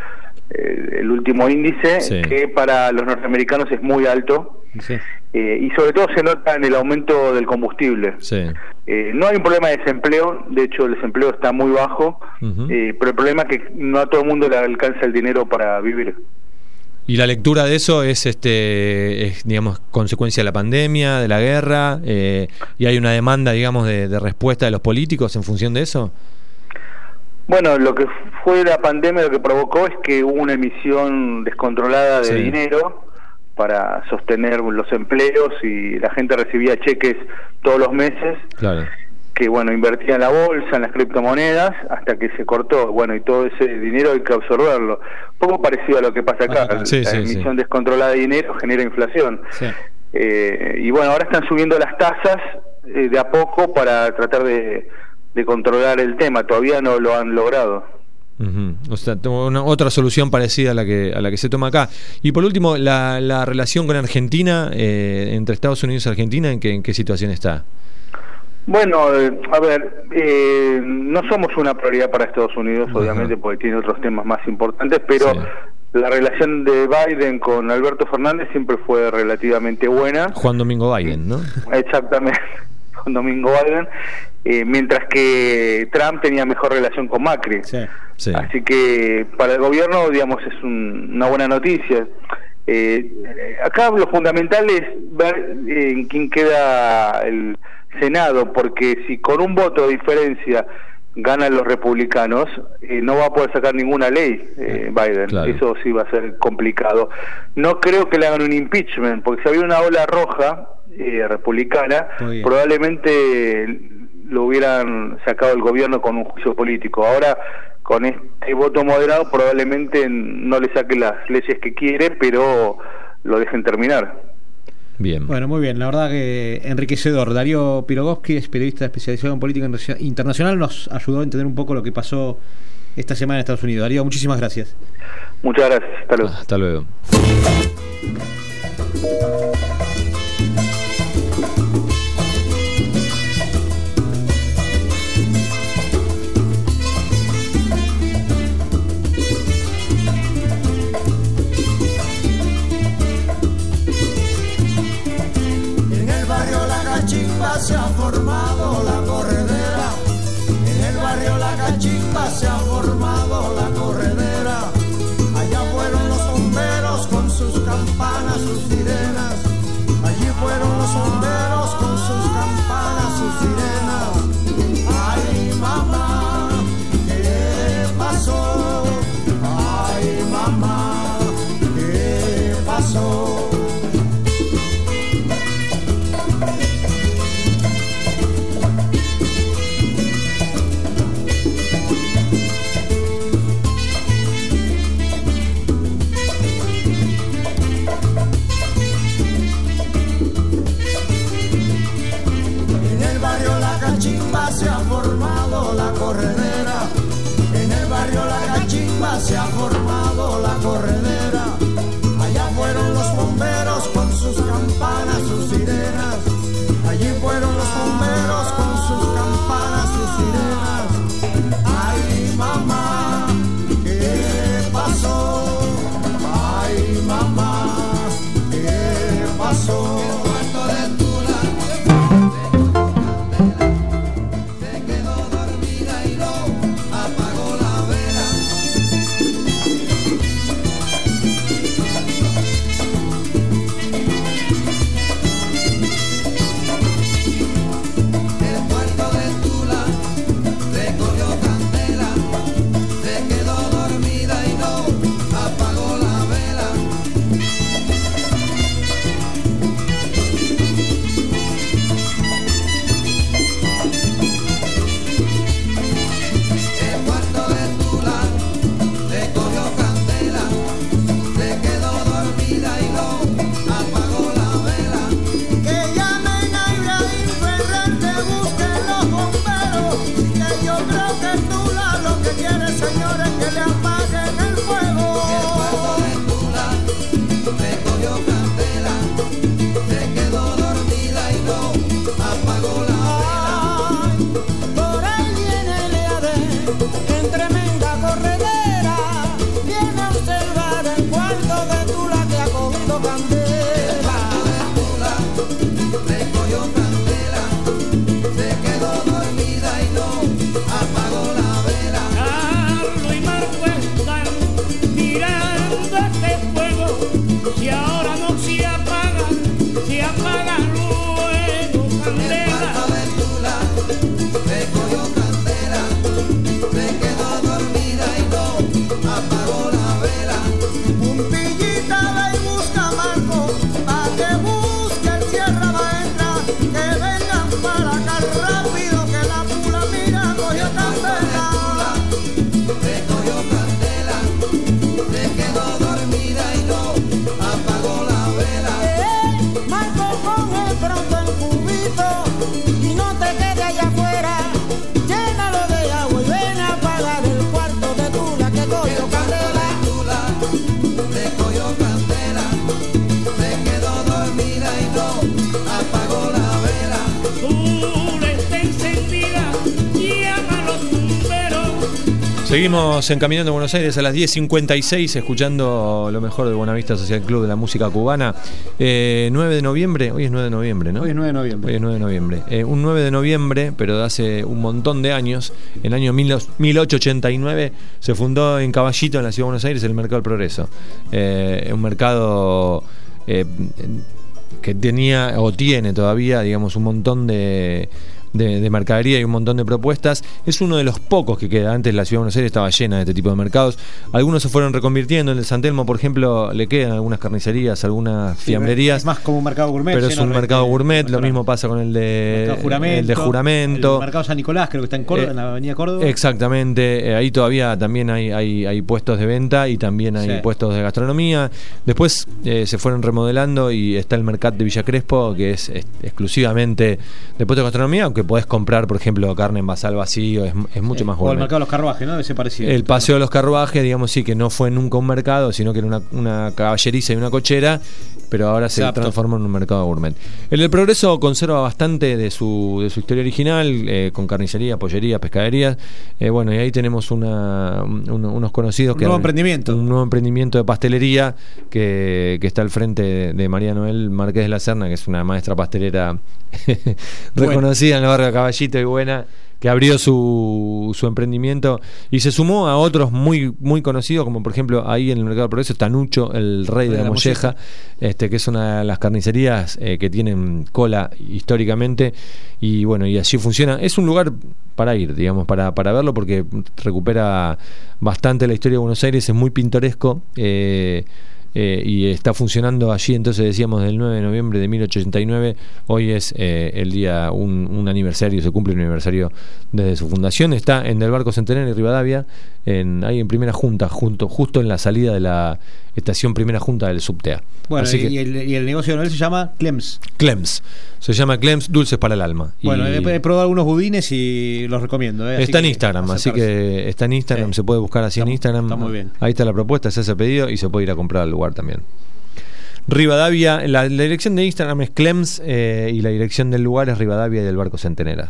el último índice, que para los norteamericanos es muy alto. Y sobre todo se nota en el aumento del combustible. No hay un problema de desempleo, de hecho el desempleo está muy bajo, pero el problema es que no a todo el mundo le alcanza el dinero para vivir. ¿Y la lectura de eso es digamos, consecuencia de la pandemia, de la guerra, y hay una demanda, digamos, de respuesta de los políticos en función de eso? Bueno, lo que fue la pandemia, lo que provocó es que hubo una emisión descontrolada de dinero para sostener los empleos, y la gente recibía cheques todos los meses, que invertía en la bolsa, en las criptomonedas, hasta que se cortó. Y todo ese dinero hay que absorberlo. Un poco parecido a lo que pasa acá. La emisión descontrolada de dinero genera inflación. Y ahora están subiendo las tasas de a poco para tratar de controlar el tema. Todavía no lo han logrado. O sea, otra solución parecida a la que se toma acá. Y por último, la relación con Argentina, entre Estados Unidos y Argentina, ¿en qué situación está? Bueno, a ver, no somos una prioridad para Estados Unidos, obviamente, porque tiene otros temas más importantes, pero la relación de Biden con Alberto Fernández siempre fue relativamente buena. Juan Domingo Biden, ¿no? Exactamente, Juan Domingo Biden, mientras que Trump tenía mejor relación con Macri. Así que para el gobierno, digamos, es una buena noticia. Acá lo fundamental es ver en quién queda el Senado, porque si con un voto de diferencia ganan los republicanos, no va a poder sacar ninguna ley Biden. Eso sí va a ser complicado. No creo que le hagan un impeachment, porque si había una ola roja republicana, probablemente lo hubieran sacado el gobierno con un juicio político. Ahora, con este voto moderado, probablemente no le saque las leyes que quiere, pero lo dejen terminar. Bien. Bueno, muy bien, la verdad que enriquecedor. Darío Pirogovsky es periodista especializado en política internacional, nos ayudó a entender un poco lo que pasó esta semana en Estados Unidos. Darío, muchísimas gracias. Muchas gracias, hasta luego. Hasta luego. Se ha formado la corredera, en el barrio La Cachimba se ha formado la corredera. Allá fueron los bomberos con sus campanas, sus sirenas, Tula se ha formado la corredera. Allá fueron los bomberos con sus campanas, sus sirenas. Allí fueron los bomberos con sus campanas, sus sirenas. Ay, mamá, ¿qué pasó? Ay, mamá, ¿qué pasó? Seguimos encaminando a Buenos Aires a las 10:56, escuchando lo mejor de Buenavista Social Club de la música cubana. 9 de noviembre, hoy es 9 de noviembre, ¿no? Hoy es 9 de noviembre. Hoy es 9 de noviembre. Un 9 de noviembre, pero de hace un montón de años, en el año 1889, se fundó en Caballito, en la ciudad de Buenos Aires, el Mercado del Progreso. Un mercado que tenía, o tiene todavía, digamos, un montón de mercadería y un montón de propuestas. Es uno de los pocos que queda. Antes la ciudad de Buenos Aires estaba llena de este tipo de mercados. Algunos se fueron reconvirtiendo. En el San Telmo, por ejemplo, le quedan algunas carnicerías, algunas fiambrerías. Es más como un mercado gourmet. Pero es un mercado gourmet. Lo mismo pasa con el de Juramento. El mercado San Nicolás, creo que está en Córdoba, en la avenida Córdoba. Exactamente. Ahí todavía también hay puestos de venta y también hay puestos de gastronomía. Después se fueron remodelando y está el mercado de Villa Crespo, que es exclusivamente de puestos de gastronomía, aunque podés comprar, por ejemplo, carne envasada al vacío, es mucho más gourmet. O el mercado de los carruajes, ¿no? Ese parecido. El paseo de los carruajes, digamos, sí, que no fue nunca un mercado, sino que era una caballeriza y una cochera, pero ahora se transformó en un mercado gourmet. El del Progreso conserva bastante de su historia original, con carnicería, pollería, pescaderías. Bueno, y ahí tenemos unos conocidos. Un nuevo emprendimiento de pastelería que está al frente de María Noel Márquez de la Serna, que es una maestra pastelera reconocida en el barrio de Caballito y buena, que abrió su emprendimiento y se sumó a otros muy muy conocidos, como por ejemplo ahí en el Mercado del Progreso está Nucho, el rey de la molleja, que es una de las carnicerías que tienen cola históricamente, y bueno, y así funciona. Es un lugar para ir, digamos, para verlo, porque recupera bastante la historia de Buenos Aires, es muy pintoresco. y está funcionando allí. Entonces decíamos del 9 de noviembre de 1889. Hoy es el día, un aniversario, se cumple un aniversario desde su fundación. Está en el Barco Centenario y Rivadavia, ahí en Primera Junta, justo en la salida de la estación Primera Junta del Subtea. Bueno, y el negocio de Noel se llama Clems. Se llama Clems, dulces para el alma. Bueno, he probado algunos budines y los recomiendo. Está en Instagram, así que está en Instagram, se puede buscar así en Instagram. Está muy bien. Ahí está la propuesta, se hace pedido y se puede ir a comprar al lugar también. Rivadavia, la dirección de Instagram es Clems y la dirección del lugar es Rivadavia y del Barco Centenera.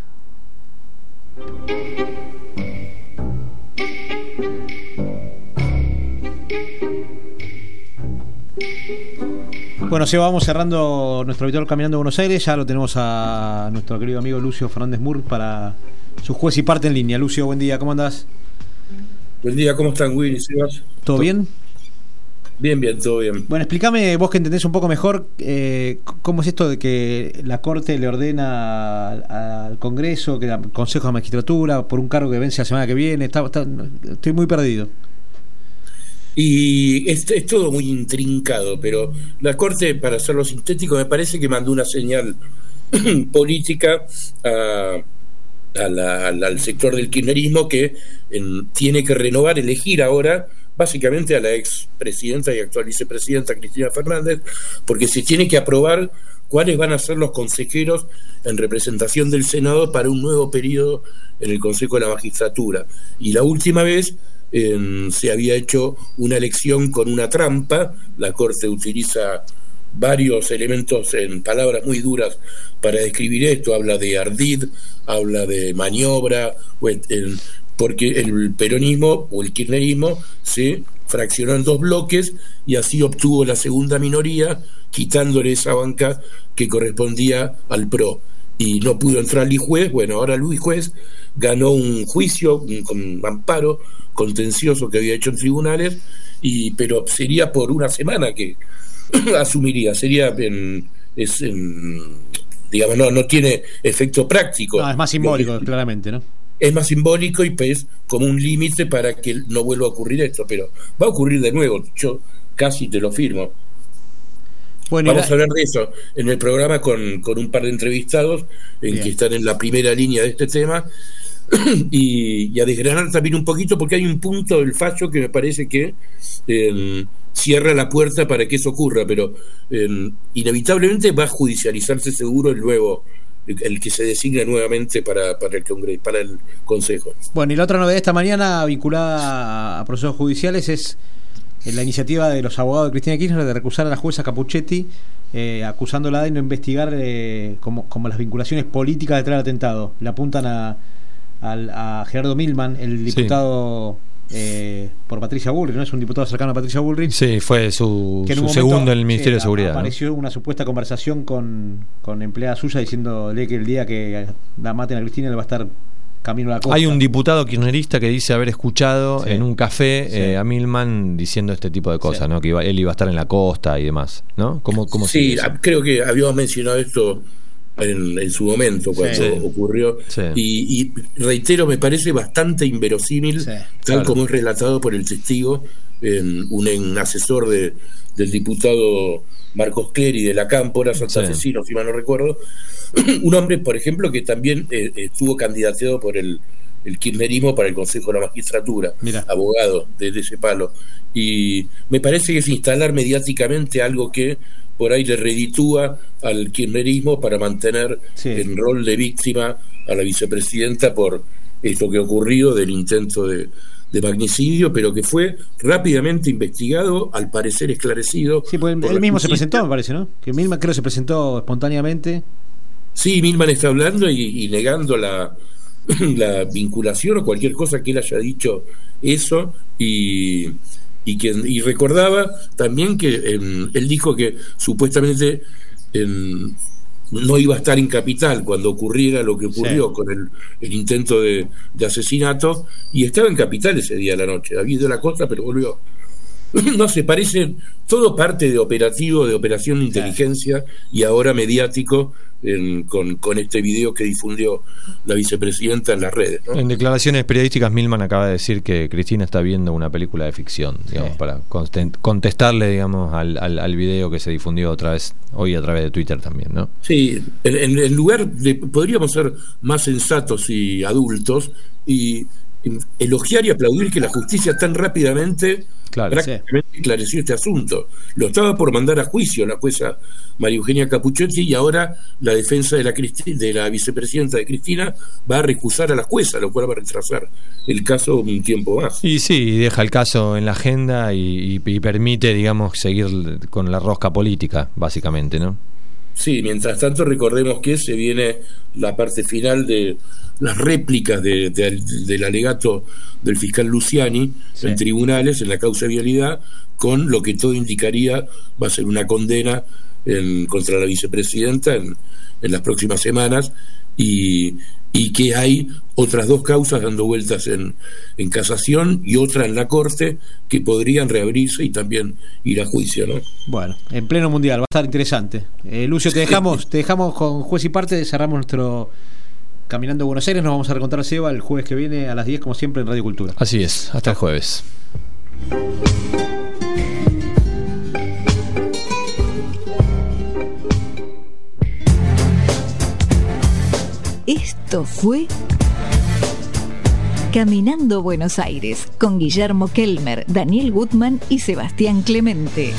Bueno, Seba, vamos cerrando nuestro habitual Caminando a Buenos Aires. Ya lo tenemos a nuestro querido amigo Lucio Fernández Mur para su juez y parte en línea. Lucio, buen día, ¿cómo andás? Buen día, ¿cómo están, Will y Sebas? ¿Todo bien? Bien, todo bien. Bueno, explícame, vos que entendés un poco mejor, cómo es esto de que la Corte le ordena al Congreso, que el Consejo de Magistratura, por un cargo que vence la semana que viene. Estoy muy perdido. Y es todo muy intrincado, pero la Corte, para hacerlo sintético, me parece que mandó una señal política al sector del kirchnerismo que tiene que renovar, elegir ahora básicamente a la ex presidenta y actual vicepresidenta Cristina Fernández, porque se tiene que aprobar cuáles van a ser los consejeros en representación del Senado para un nuevo periodo en el Consejo de la Magistratura. Y la última vez se había hecho una elección con una trampa. La Corte utiliza varios elementos en palabras muy duras para describir esto. Habla de ardid, habla de maniobra, porque el peronismo o el kirchnerismo se fraccionó en dos bloques y así obtuvo la segunda minoría, quitándole esa banca que correspondía al PRO. Y no pudo entrar Luis Juez. Bueno, ahora Luis Juez ganó un juicio con amparo contencioso que había hecho en tribunales, pero sería por una semana que asumiría, digamos, no tiene efecto práctico. No, es más simbólico, claramente, ¿no? Es más simbólico y pues como un límite para que no vuelva a ocurrir esto, pero va a ocurrir de nuevo, yo casi te lo firmo. Bueno, vamos a hablar de eso en el programa con un par de entrevistados que están en la primera línea de este tema y a desgranar también un poquito, porque hay un punto del fallo que me parece que cierra la puerta para que eso ocurra, pero inevitablemente va a judicializarse seguro el que se designa nuevamente para el Congreso, para el Consejo. Bueno, y la otra novedad de esta mañana vinculada a procesos judiciales es la iniciativa de los abogados de Cristina Kirchner de recusar a la jueza Capuchetti, acusándola de no investigar como las vinculaciones políticas detrás del atentado. Le apuntan a Gerardo Milman, el diputado por Patricia Bullrich, ¿no? Es un diputado cercano a Patricia Bullrich. Sí, fue su segundo en el Ministerio de Seguridad. Apareció una supuesta conversación con empleada suya diciéndole que el día que la maten a Cristina le va a estar camino a la costa. Hay un diputado kirchnerista que dice haber escuchado en un café a Milman diciendo este tipo de cosas, ¿no? Que él iba a estar en la costa y demás, ¿no? ¿Cómo sí, creo que habíamos mencionado esto en su momento cuando ocurrió y reitero, me parece bastante inverosímil tal como es relatado por el testigo, un asesor del diputado Marcos Clery de la Cámpora santafesino, si mal no recuerdo, un hombre, por ejemplo, que también estuvo candidateado por el kirchnerismo para el Consejo de la Magistratura. Mirá. Abogado de ese palo, y me parece que es instalar mediáticamente algo que por ahí le reditúa al kirchnerismo para mantener el rol de víctima a la vicepresidenta por esto que ocurrió del intento de magnicidio, pero que fue rápidamente investigado, al parecer esclarecido. Sí, pues él mismo se presentó, me parece, ¿no? Que Milman creo se presentó espontáneamente. Sí, Milman está hablando y negando la vinculación o cualquier cosa que él haya dicho eso, y recordaba también que él dijo que supuestamente no iba a estar en Capital cuando ocurriera lo que ocurrió con el intento de asesinato, y estaba en Capital ese día a la noche, había ido a la costa pero volvió. no se parecen, todo parte de operativo, de operación de inteligencia y ahora mediático con este video que difundió la vicepresidenta en las redes, ¿no? En declaraciones periodísticas, Milman acaba de decir que Cristina está viendo una película de ficción, digamos, para contestarle, digamos, al video que se difundió otra vez hoy a través de Twitter también, ¿no? Sí, en lugar de, podríamos ser más sensatos y adultos y elogiar y aplaudir que la justicia tan rápidamente prácticamente esclareció este asunto. Lo estaba por mandar a juicio la jueza María Eugenia Capuchetti y ahora la defensa de la vicepresidenta de Cristina va a recusar a la jueza, lo cual va a retrasar el caso un tiempo más. Y sí, deja el caso en la agenda y permite, digamos, seguir con la rosca política, básicamente, ¿no? Sí, mientras tanto recordemos que se viene la parte final de las réplicas del alegato del fiscal Luciani en tribunales en la causa de vialidad, con lo que todo indicaría va a ser una condena contra la vicepresidenta en las próximas semanas y que hay otras dos causas dando vueltas en casación y otra en la Corte que podrían reabrirse y también ir a juicio, ¿no? Bueno, en pleno mundial, va a estar interesante. Lucio, te dejamos con juez y parte, cerramos nuestro Caminando Buenos Aires, nos vamos a recontar, Seba, el jueves que viene a las 10, como siempre, en Radio Cultura. Así es, hasta el jueves. Esto fue Caminando Buenos Aires con Guillermo Kelmer, Daniel Gutman y Sebastián Clemente.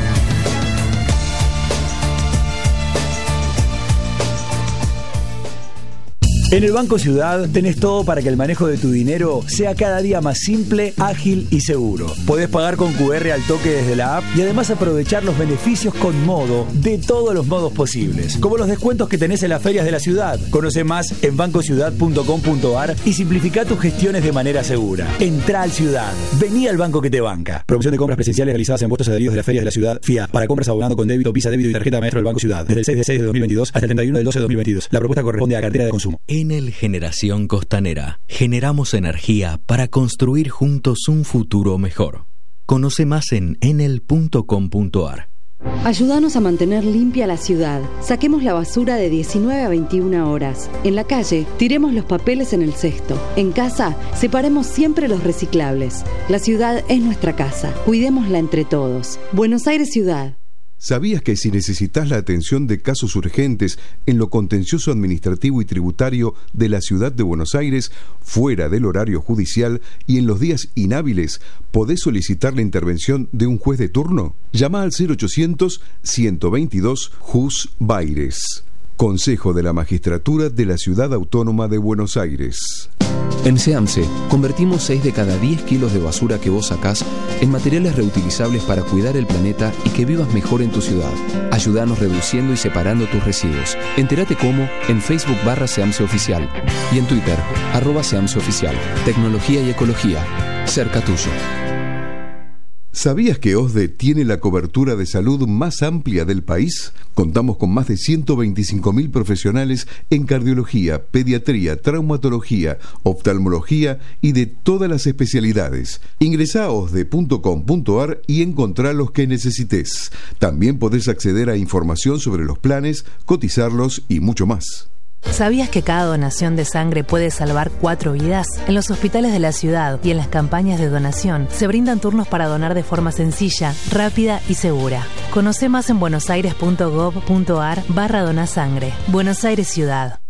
En el Banco Ciudad tenés todo para que el manejo de tu dinero sea cada día más simple, ágil y seguro. Podés pagar con QR al toque desde la app y además aprovechar los beneficios con Modo de todos los modos posibles, como los descuentos que tenés en las ferias de la ciudad. Conoce más en bancociudad.com.ar y simplifica tus gestiones de manera segura. Entrá al Ciudad. Vení al banco que te banca. Promoción de compras presenciales realizadas en puestos adheridos de las ferias de la ciudad. FIA. Para compras abonando con débito, Visa, débito y tarjeta maestro del Banco Ciudad. Desde el 6 de 2022 hasta el 31 del 12 de 2022. La propuesta corresponde a cartera de consumo. Enel Generación Costanera. Generamos energía para construir juntos un futuro mejor. Conoce más en enel.com.ar. Ayúdanos a mantener limpia la ciudad. Saquemos la basura de 19 a 21 horas. En la calle, tiremos los papeles en el cesto. En casa, separemos siempre los reciclables. La ciudad es nuestra casa. Cuidémosla entre todos. Buenos Aires Ciudad. ¿Sabías que si necesitas la atención de casos urgentes en lo contencioso administrativo y tributario de la ciudad de Buenos Aires, fuera del horario judicial y en los días inhábiles, podés solicitar la intervención de un juez de turno? Llama al 0800-122 Jus Baires. Consejo de la Magistratura de la Ciudad Autónoma de Buenos Aires. En SEAMSE, convertimos 6 de cada 10 kilos de basura que vos sacás en materiales reutilizables para cuidar el planeta y que vivas mejor en tu ciudad. Ayúdanos reduciendo y separando tus residuos. Entérate cómo en Facebook /SEAMSE Oficial y en Twitter @SEAMSE Oficial. Tecnología y ecología, cerca tuyo. ¿Sabías que OSDE tiene la cobertura de salud más amplia del país? Contamos con más de 125.000 profesionales en cardiología, pediatría, traumatología, oftalmología y de todas las especialidades. Ingresá a osde.com.ar y encontrá los que necesites. También podés acceder a información sobre los planes, cotizarlos y mucho más. ¿Sabías que cada donación de sangre puede salvar 4 vidas? En los hospitales de la ciudad y en las campañas de donación se brindan turnos para donar de forma sencilla, rápida y segura. Conoce más en buenosaires.gov.ar/donasangre. Buenos Aires Ciudad.